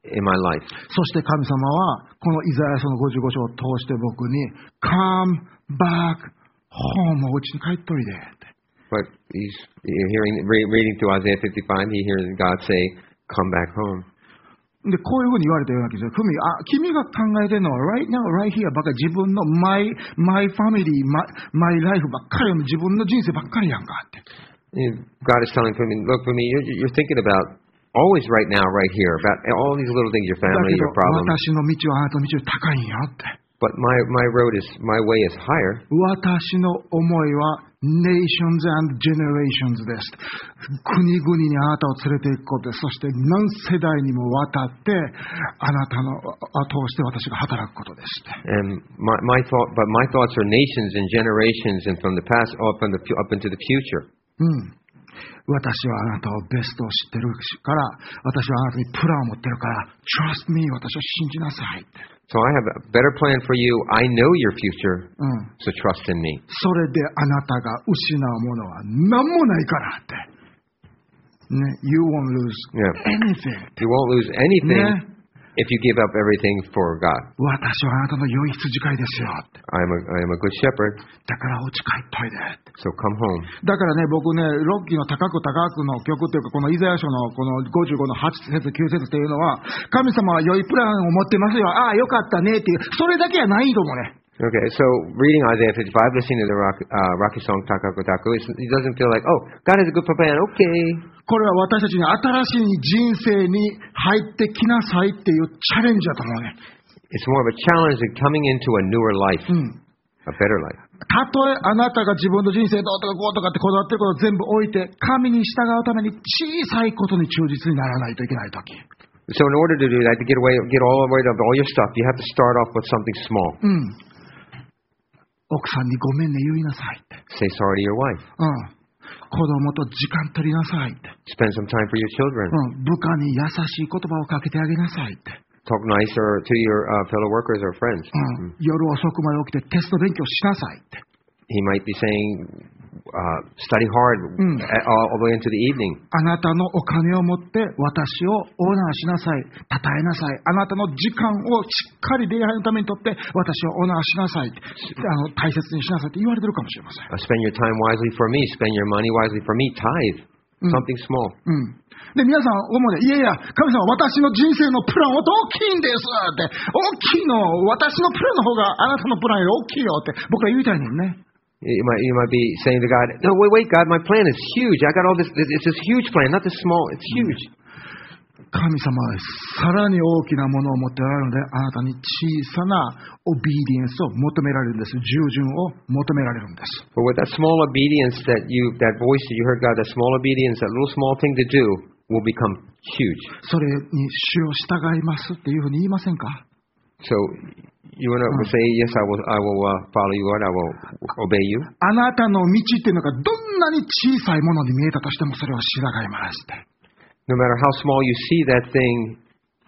in my life. そして神様はこのイザヤ書のごじゅうご章を通して僕に Come back home お家に帰っといでって。 But he's hearing, re- reading through Isaiah fifty-five, he hears God say, "Come back home." でこういうふうに言われてるわけですよ。ふみ、あ、君が考えてるのは right now, right here ばっかり自分の my, my family, my, my life ばっかり、自分の人生ばっかりやんかって。 And God is telling me, look for me, you're, you're thinking about always right now, right here, about all these little things, your だ family, けど your problems. 私の道はあなたの道より高いんよって。 But my, my road is, my way is higher. 私の思いは nations and generations です。国々にあなたを連れて行くことです。そして何世代にもわたってあなたの後をして私が働くことです。 And my, my thought, but my thoughts are nations and generations and from the past up, in the, up into the future. うん。私はあなたをベストを知ってるから、私はあなたにプランを持ってるから、trust me 私を信じなさい。 So I have a better plan for you. I know your future, うん。 so trust in me. それであなたが失うものは何もないからって。ね、You won't lose Yeah. anything. You won't lose anything ね。 if you give up everything for God. 私はあなたの良い羊飼いですよって。 I am a, I am a good shepherd, だからお家帰っといでって。 so come home. だからね、僕ね、ロッキーの高く高くの曲っていうか、このイザヤ書のこのごじゅうごのはち節きゅう節っていうのは、神様は良いプランを持ってますよ。ああ、よかったねっていう、それだけはないと思うね。 Okay, so reading Isaiah fifty-five, listening to the rock, uh, Rocky song Takaku Taku, it doesn't feel like, oh, God has a good plan, okay. これは私たちに新しい人生に入ってきなさいっていうチャレンジだと思うね。 It's more of a challenge than coming into a newer life, うん。 a better life. たとえあなたが自分の人生どうとかこうとかってこだわってることを全部置いて、神に従うために小さいことに忠実にならないといけないとき。 So in order to do that, to get away, get all the way to all your stuff, you have to start off with something small. うん。奥さんにごめんね言いなさいって。 Say sorry to your wife. うん。子供と時間取りなさいって。 Spend some time for your children. うん。部下に優しい言葉をかけてあげなさいって。 Talk nicer to your uh, fellow workers or friends. うん。夜遅くまで起きてテスト勉強しなさいって。 He might be saying, uh, study hard Mm. at, all, all the way into the evening. あなたのお金を持って私をオーナーしなさい。称えなさい。あなたの時間をしっかり礼拝のためにとって私をオーナーしなさい。あの大切にしなさいって言われてるかもしれません。 Uh, spend your time wisely for me. Spend your money wisely for me. Tithe. Mm. Something small. うん。で、皆さん思うね、いやいや、神様、私の人生のプランは大きいんですって、大きいの、私のプランの方があなたのプランより大きいよって、僕は言いたいねんね。 You might, you might be saying to God, no, wait, wait, God, my plan is huge. I got all this, it's this huge plan, not this small, it's huge. 神様はさらに大きなものを持っておられるので、あなたに小さなオビーディエンスを求められるんです。従順を求められるんです。 But with that small obedience that you, that voice that you heard God, that small obedience, that little small thing to do will become huge. それに主を従いますっていうふうに言いませんか？ So you want to say, yes, I will, I will uh, follow you, Lord, I will obey you. あなたの道っていうのがどんなに小さいものに見えたとしてもそれを従いますって。 No matter how small you see that thing,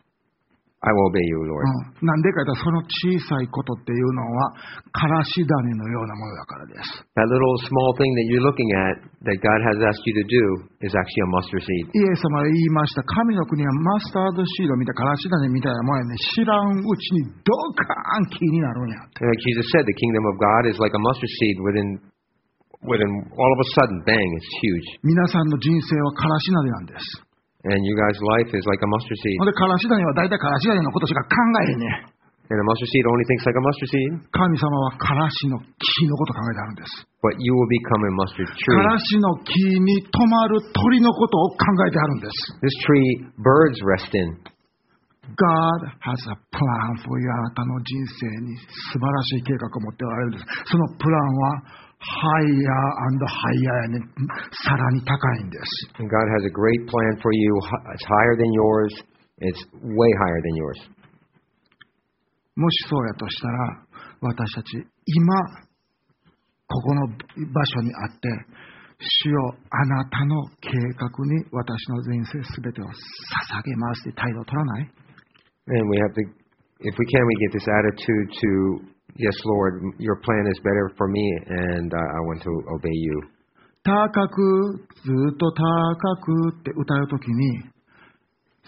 I will obey you, Lord. うん、なんでかというとその小さいことっていうのはからし種のようなものだからです。 That little small thing that you're looking at, that God has asked you to do, is actually a mustard seed. イエス様が言いました。神の国はマスタードシードみたいなからし種みたいなもんやね。知らんうちにドカーン木になるんやって。 And like Jesus said, the kingdom of God is like a mustard seed within, within all of a sudden, bang, it's huge. 皆さんの人生はからし種なんです。 And you guys' life is like a mustard seed. ほんでからし種は大体からし種のことしか考えへんね。 And a mustard seed only thinks like a mustard seed. 神様はからしの木のことを考えてあるんです。 But you will become a mustard か tree. らしの木に止まる鳥のことを考えてあるんです。 This tree, birds rest in. God has a plan for you. あなたの人生に素晴らしい計画を持っておられるんです。そのプランはhigher and higher やね。さらに高いんです。 And God has a great plan for you. It's higher than yours. It's way higher than yours. もしそうやとしたら、私たち今ここの場所にあって、主よあなたの計画に私の人生すべてを捧げますって態度を取らない？ And we have to, if we can, we get this attitude to, yes, Lord, your plan is better for me, and uh, I want to obey you. 高くずっと高くって歌うときに、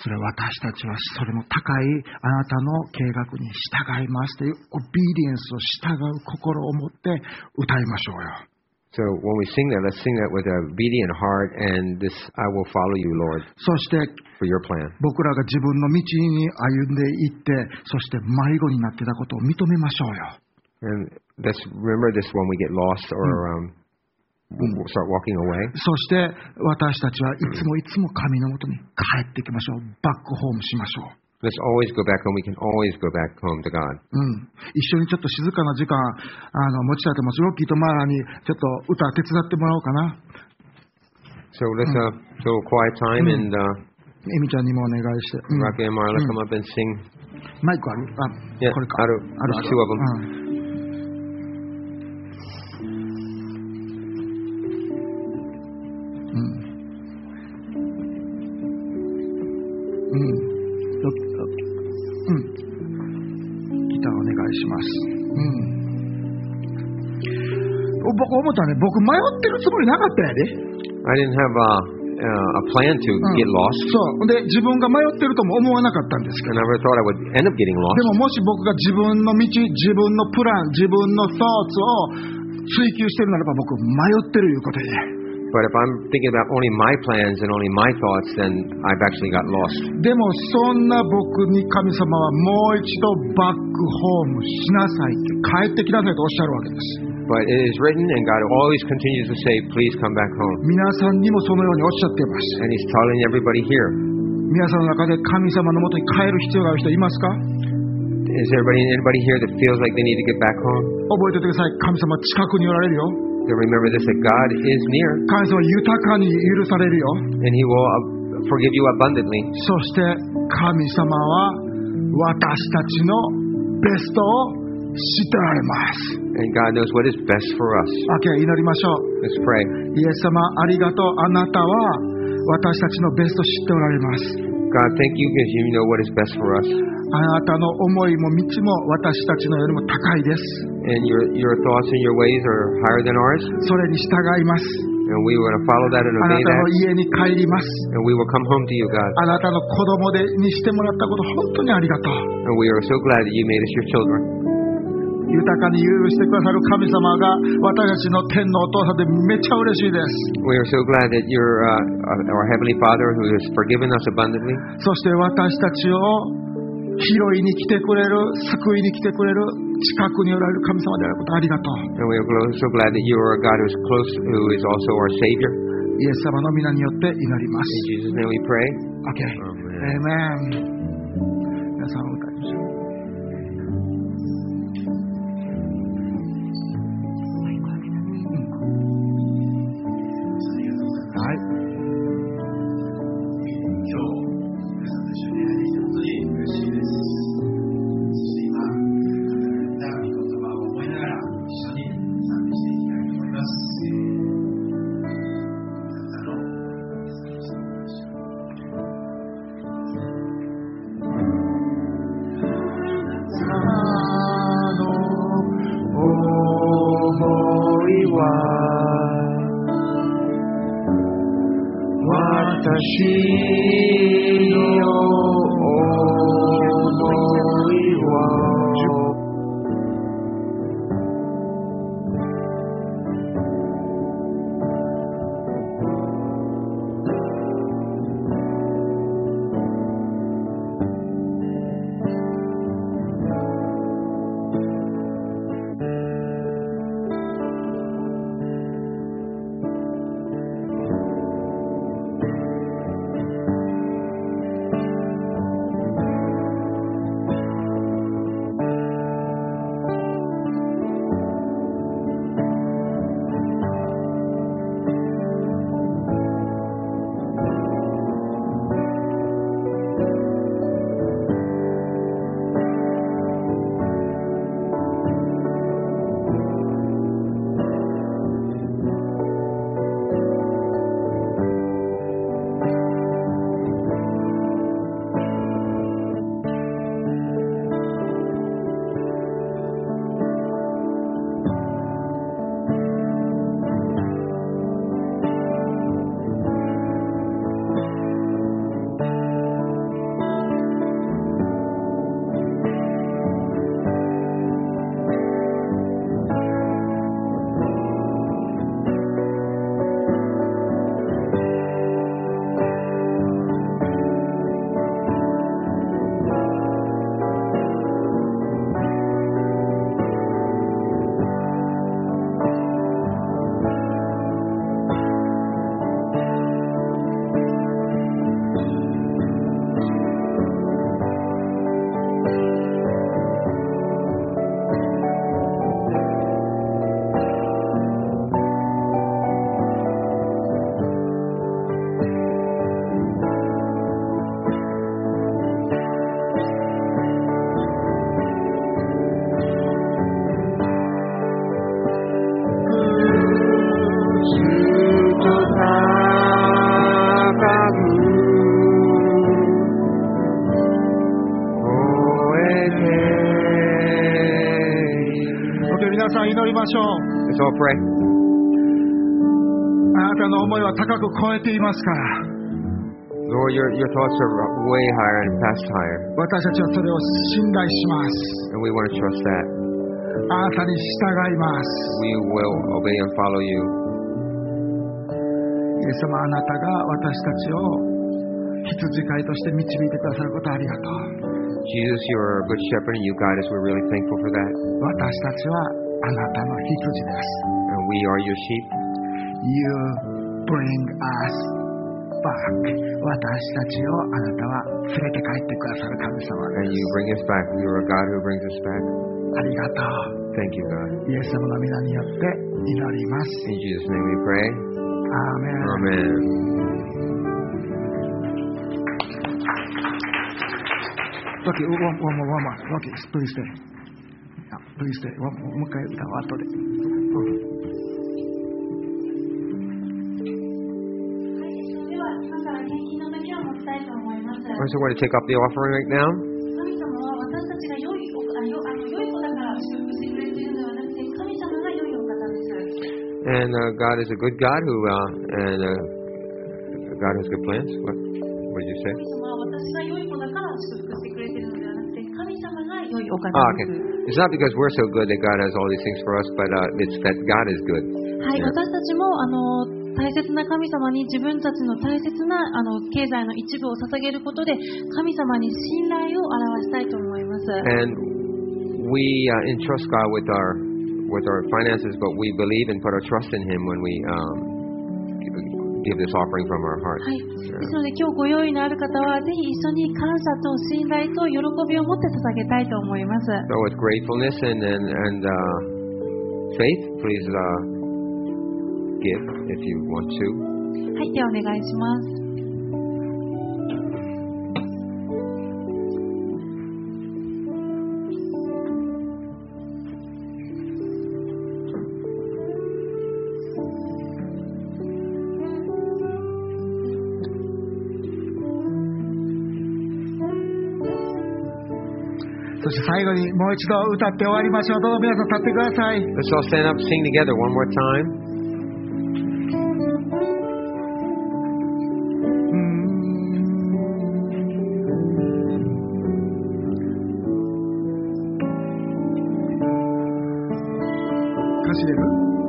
それは私たちはそれの高いあなたの計画に従いますというオビディエンスを従う心を持って歌いましょうよ。 So when we sing that, let's sing that with an obedient heart, and this, I will follow you, Lord, そして for your plan. 僕らが自分の道に歩んでいって、そして迷子になっていたことを認めましょうよ。 And let's remember this when we get lost or um, we'll start walking away. そして私たちはいつもいつも神のもとに帰ってきましょう。バックホームしましょう。 Let's always go back home. We can always go back home to God. うん、一緒にちょっと静かな時間あの持ちたいと思います。ロッキーとマーラにちょっと歌手伝ってもらおうかな。 So let's uh, do a quiet time, Mm. and uh, エミちゃんにもお願いして、うん、 Rocky and Marla come up and sing. マイクある？あ、 Yeah, これか。 out of, ある there's ある。 two of them. うん。うん。うん。ロッキーロッキーうん。ギターお願いします。うん。僕思ったね。僕迷ってるつもりなかったんやで。 I didn't have a, uh, a plan to うん get lost. そうで自分が迷ってるとも思わなかったんですけ I ど、 never thought I would end up getting で lost. ももし僕が自分の道、自分のプラン、自分の thoughts を追求してるならば僕迷ってるいうことで。 But if I'm thinking about only my plans and only my thoughts, then I've actually got lost. でもそんな僕に神様はもう一度バックホームしなさいって帰ってきなさいとおっしゃるわけです。 But it is written, and God always continues to say, please come back home. 皆さんにもそのようにおっしゃっています。 And He's telling everybody here. 皆さんの中で神様のもとに帰る必要がある人いますか？ Is there anybody, anybody here that feels like they need to get back home? 覚えておいてください。神様は近くにおられるよ。 Then remember this, that God is near, 神様は豊かに許されるよ。 and He will uh, forgive you abundantly. そして神様は私たちのベストを知っておられます。 And God knows what is best for us. OK、祈りましょう。 Let's pray. イエス様ありがとう。あなたは私たちのベストを知っておられます。 God, thank you because you know what is best for us. あなたの思いも道も私たちのよりも高いです。 And your, your thoughts and your ways are higher than ours. それに従います。 And we want to follow that and あな obey たの that. 家に帰ります。 And we will come home to you, God. あなたの子供でにしてもらったこと本当にありがとう。 And we are so glad that you made us your children. 豊かに許してくださる神様が私たちの天のお父さんでめっちゃ嬉しいです。 We are so glad that you're uh, our Heavenly Father who has forgiven us abundantly. そして私たちを拾いに来てくれる、救いに来てくれる近くにおられる神様であることありがとう。 And we are so glad that you are a God who is close, who is also our Savior. イエス様の皆によって祈ります。 In Jesus' name we pray. OK。Amen。皆さんお歌いましょう。 祈りましょう。 Let's all pray. あなたの思いは高く超えていますから、 Lord, your, your thoughts are way higher and past higher. 私たちはそれを信頼します。 And we want to trust that. あなたに従います。 We will obey and follow you. イエス様、あなたが私たちを羊飼いとして導いてくださることありがとう。 Jesus, you are a good shepherd and you guide us. We're really thankful for that. 私たちはあなたの羊です。 And we are your sheep. You bring us back. 私たちをあなたは連れて帰ってくださる神様 And で you す。 bring us back. You're a God who brings us back. ありがとう。 Thank you, God. イエス様の皆によって祈ります。 In Jesus' name we pray. アーメン。 Amen. Okay, one, one more, one more. Okay, please stay. Please stay. もう一回歌う後で。 では今から献金の時を持ちたいと思います。 So we're going to take up the offering right now. 神様は私たちが良いおあよあの良い子だから祝福してくれているのではなくて、神様が良いお方です。 And uh, God is a good God who, uh, and uh, God has good plans. What, what did you say? 神様は私が良い子だから祝福してくれているのではなくて、神様が良いお方 Ah, で okay. す。 It's not because we're so good that God has all these things for us, but uh, it's that God is good. はい、 Yeah. 私たちもあの大切な神様に自分たちの大切なあの経済の一部を捧げることで神様に信頼を表したいと思います。 And we uh, entrust God with our with our finances, but we believe and put our trust in Him when we um, give this offering from our heart. はい、ですので今日ご用意のある方はぜひ一緒に感謝と信頼と喜びを持って捧げたいと思います。 So with gratefulness and and, and uh, faith, please uh, give if you want to. はい、ではお願いします。 そして最後にもう一度歌って終わりましょう。どうぞ皆さん立ってください。 Let's all stand up, sing together one more time. うーん歌詞出る？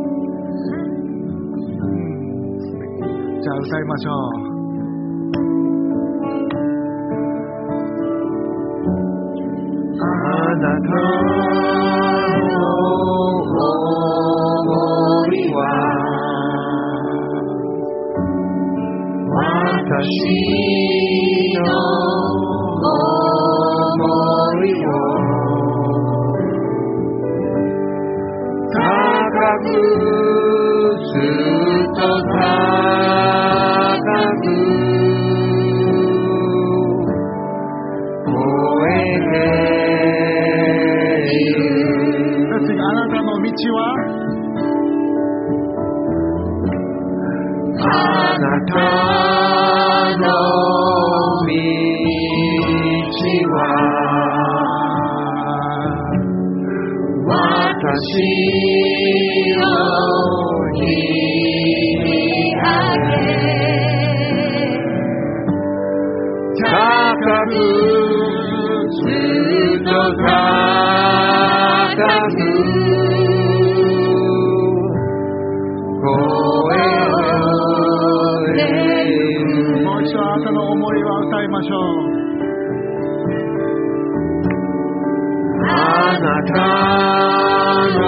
うんじゃあ歌いましょう。 あなたの想いは私の想いを高くずっと高くあなたの道はあなたの道は私を切り上げ高くずっと高くもう一度あなたの思いは歌いましょう。 あなたの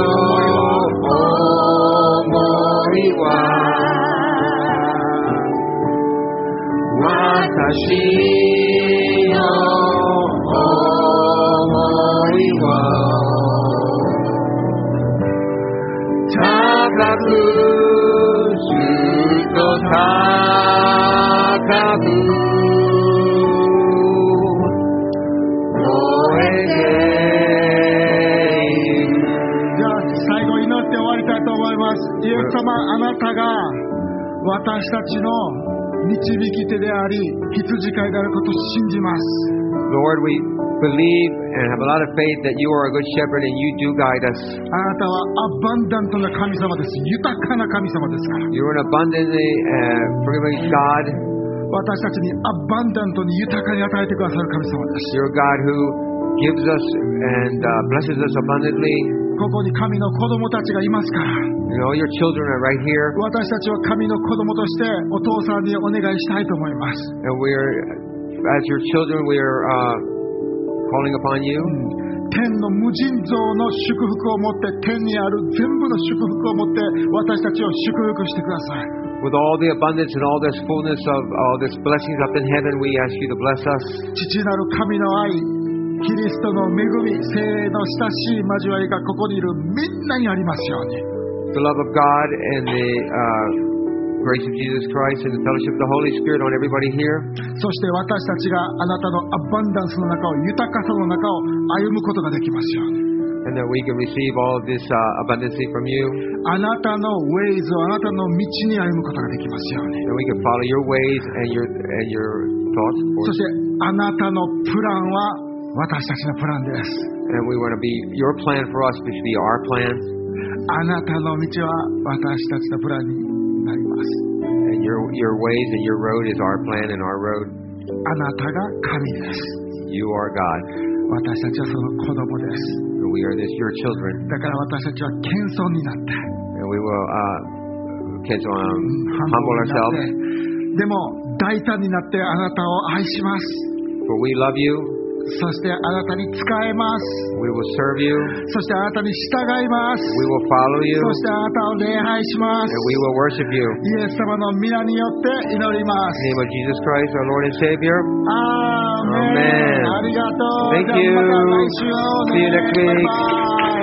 想いは私の想いは高くずっと高く超えている。 じゃあ最後祈って終わりたいと思います。イエス様、あなたが私たちの導き手であり羊飼いであることを信じます。 Lord, we believe and have a lot of faith that you are a good shepherd and you do guide us. あなたはアバンダントな神様です。豊かな神様ですから。 You're an abundantly uh, forgiving God. 私たちにアバンダントに豊かに与えてくださる神様です。 You're a God who gives us and uh, blesses us abundantly. ここに神の子供たちがいますから。 You know, your children are right here. 私たちは神の子供としてお父さんにお願いしたいと思います。 And we're, as your children, we are uh, calling upon you. 天の無尽蔵の祝福を持って、天にある全部の祝福を持って私たちを祝福してください。 With all the abundance and all this fullness of all this blessings up in heaven, we ask you to bless us. 父なる神の愛、キリストの恵み、聖霊の親しい交わりがここにいるみんなにありますように。 The love of God and the uh, grace of Jesus Christ and the fellowship of the Holy Spirit on everybody here. そして私たちがあなたのアバンダンスの中を、豊かさの中を歩むことができますように。 And that we can receive all of this uh, abundancy from you. あなたの ways をあなたの道に歩むことができますように。 And we can follow your ways and your and your thoughts. そしてあなたのプランは私たちのプランです。 And we want to be your plan for us to be our plan. あなたの道は私たちのプランになります。 And your your ways and your road is our plan and our road. あなたが神です。 You are God. 私たちはその子供です。 And we are this your children. だから私たちは謙遜になって、 And we will uh, can, um, humble になっ ourselves. て、でも大胆になってあなたを愛します。 For we love you. そしてあなたに仕えます。 We will serve you. そしてあなたに従います。 We will follow you. そしてあなたを礼拝します。 And we will worship you. イエス様の皆によって祈りま In the name す。 of Jesus Christ, our Lord and Savior. アーメン。 Amen. ありがとう。 Thank じゃあ you. また来週会おうね。 See you next week. バイバイ。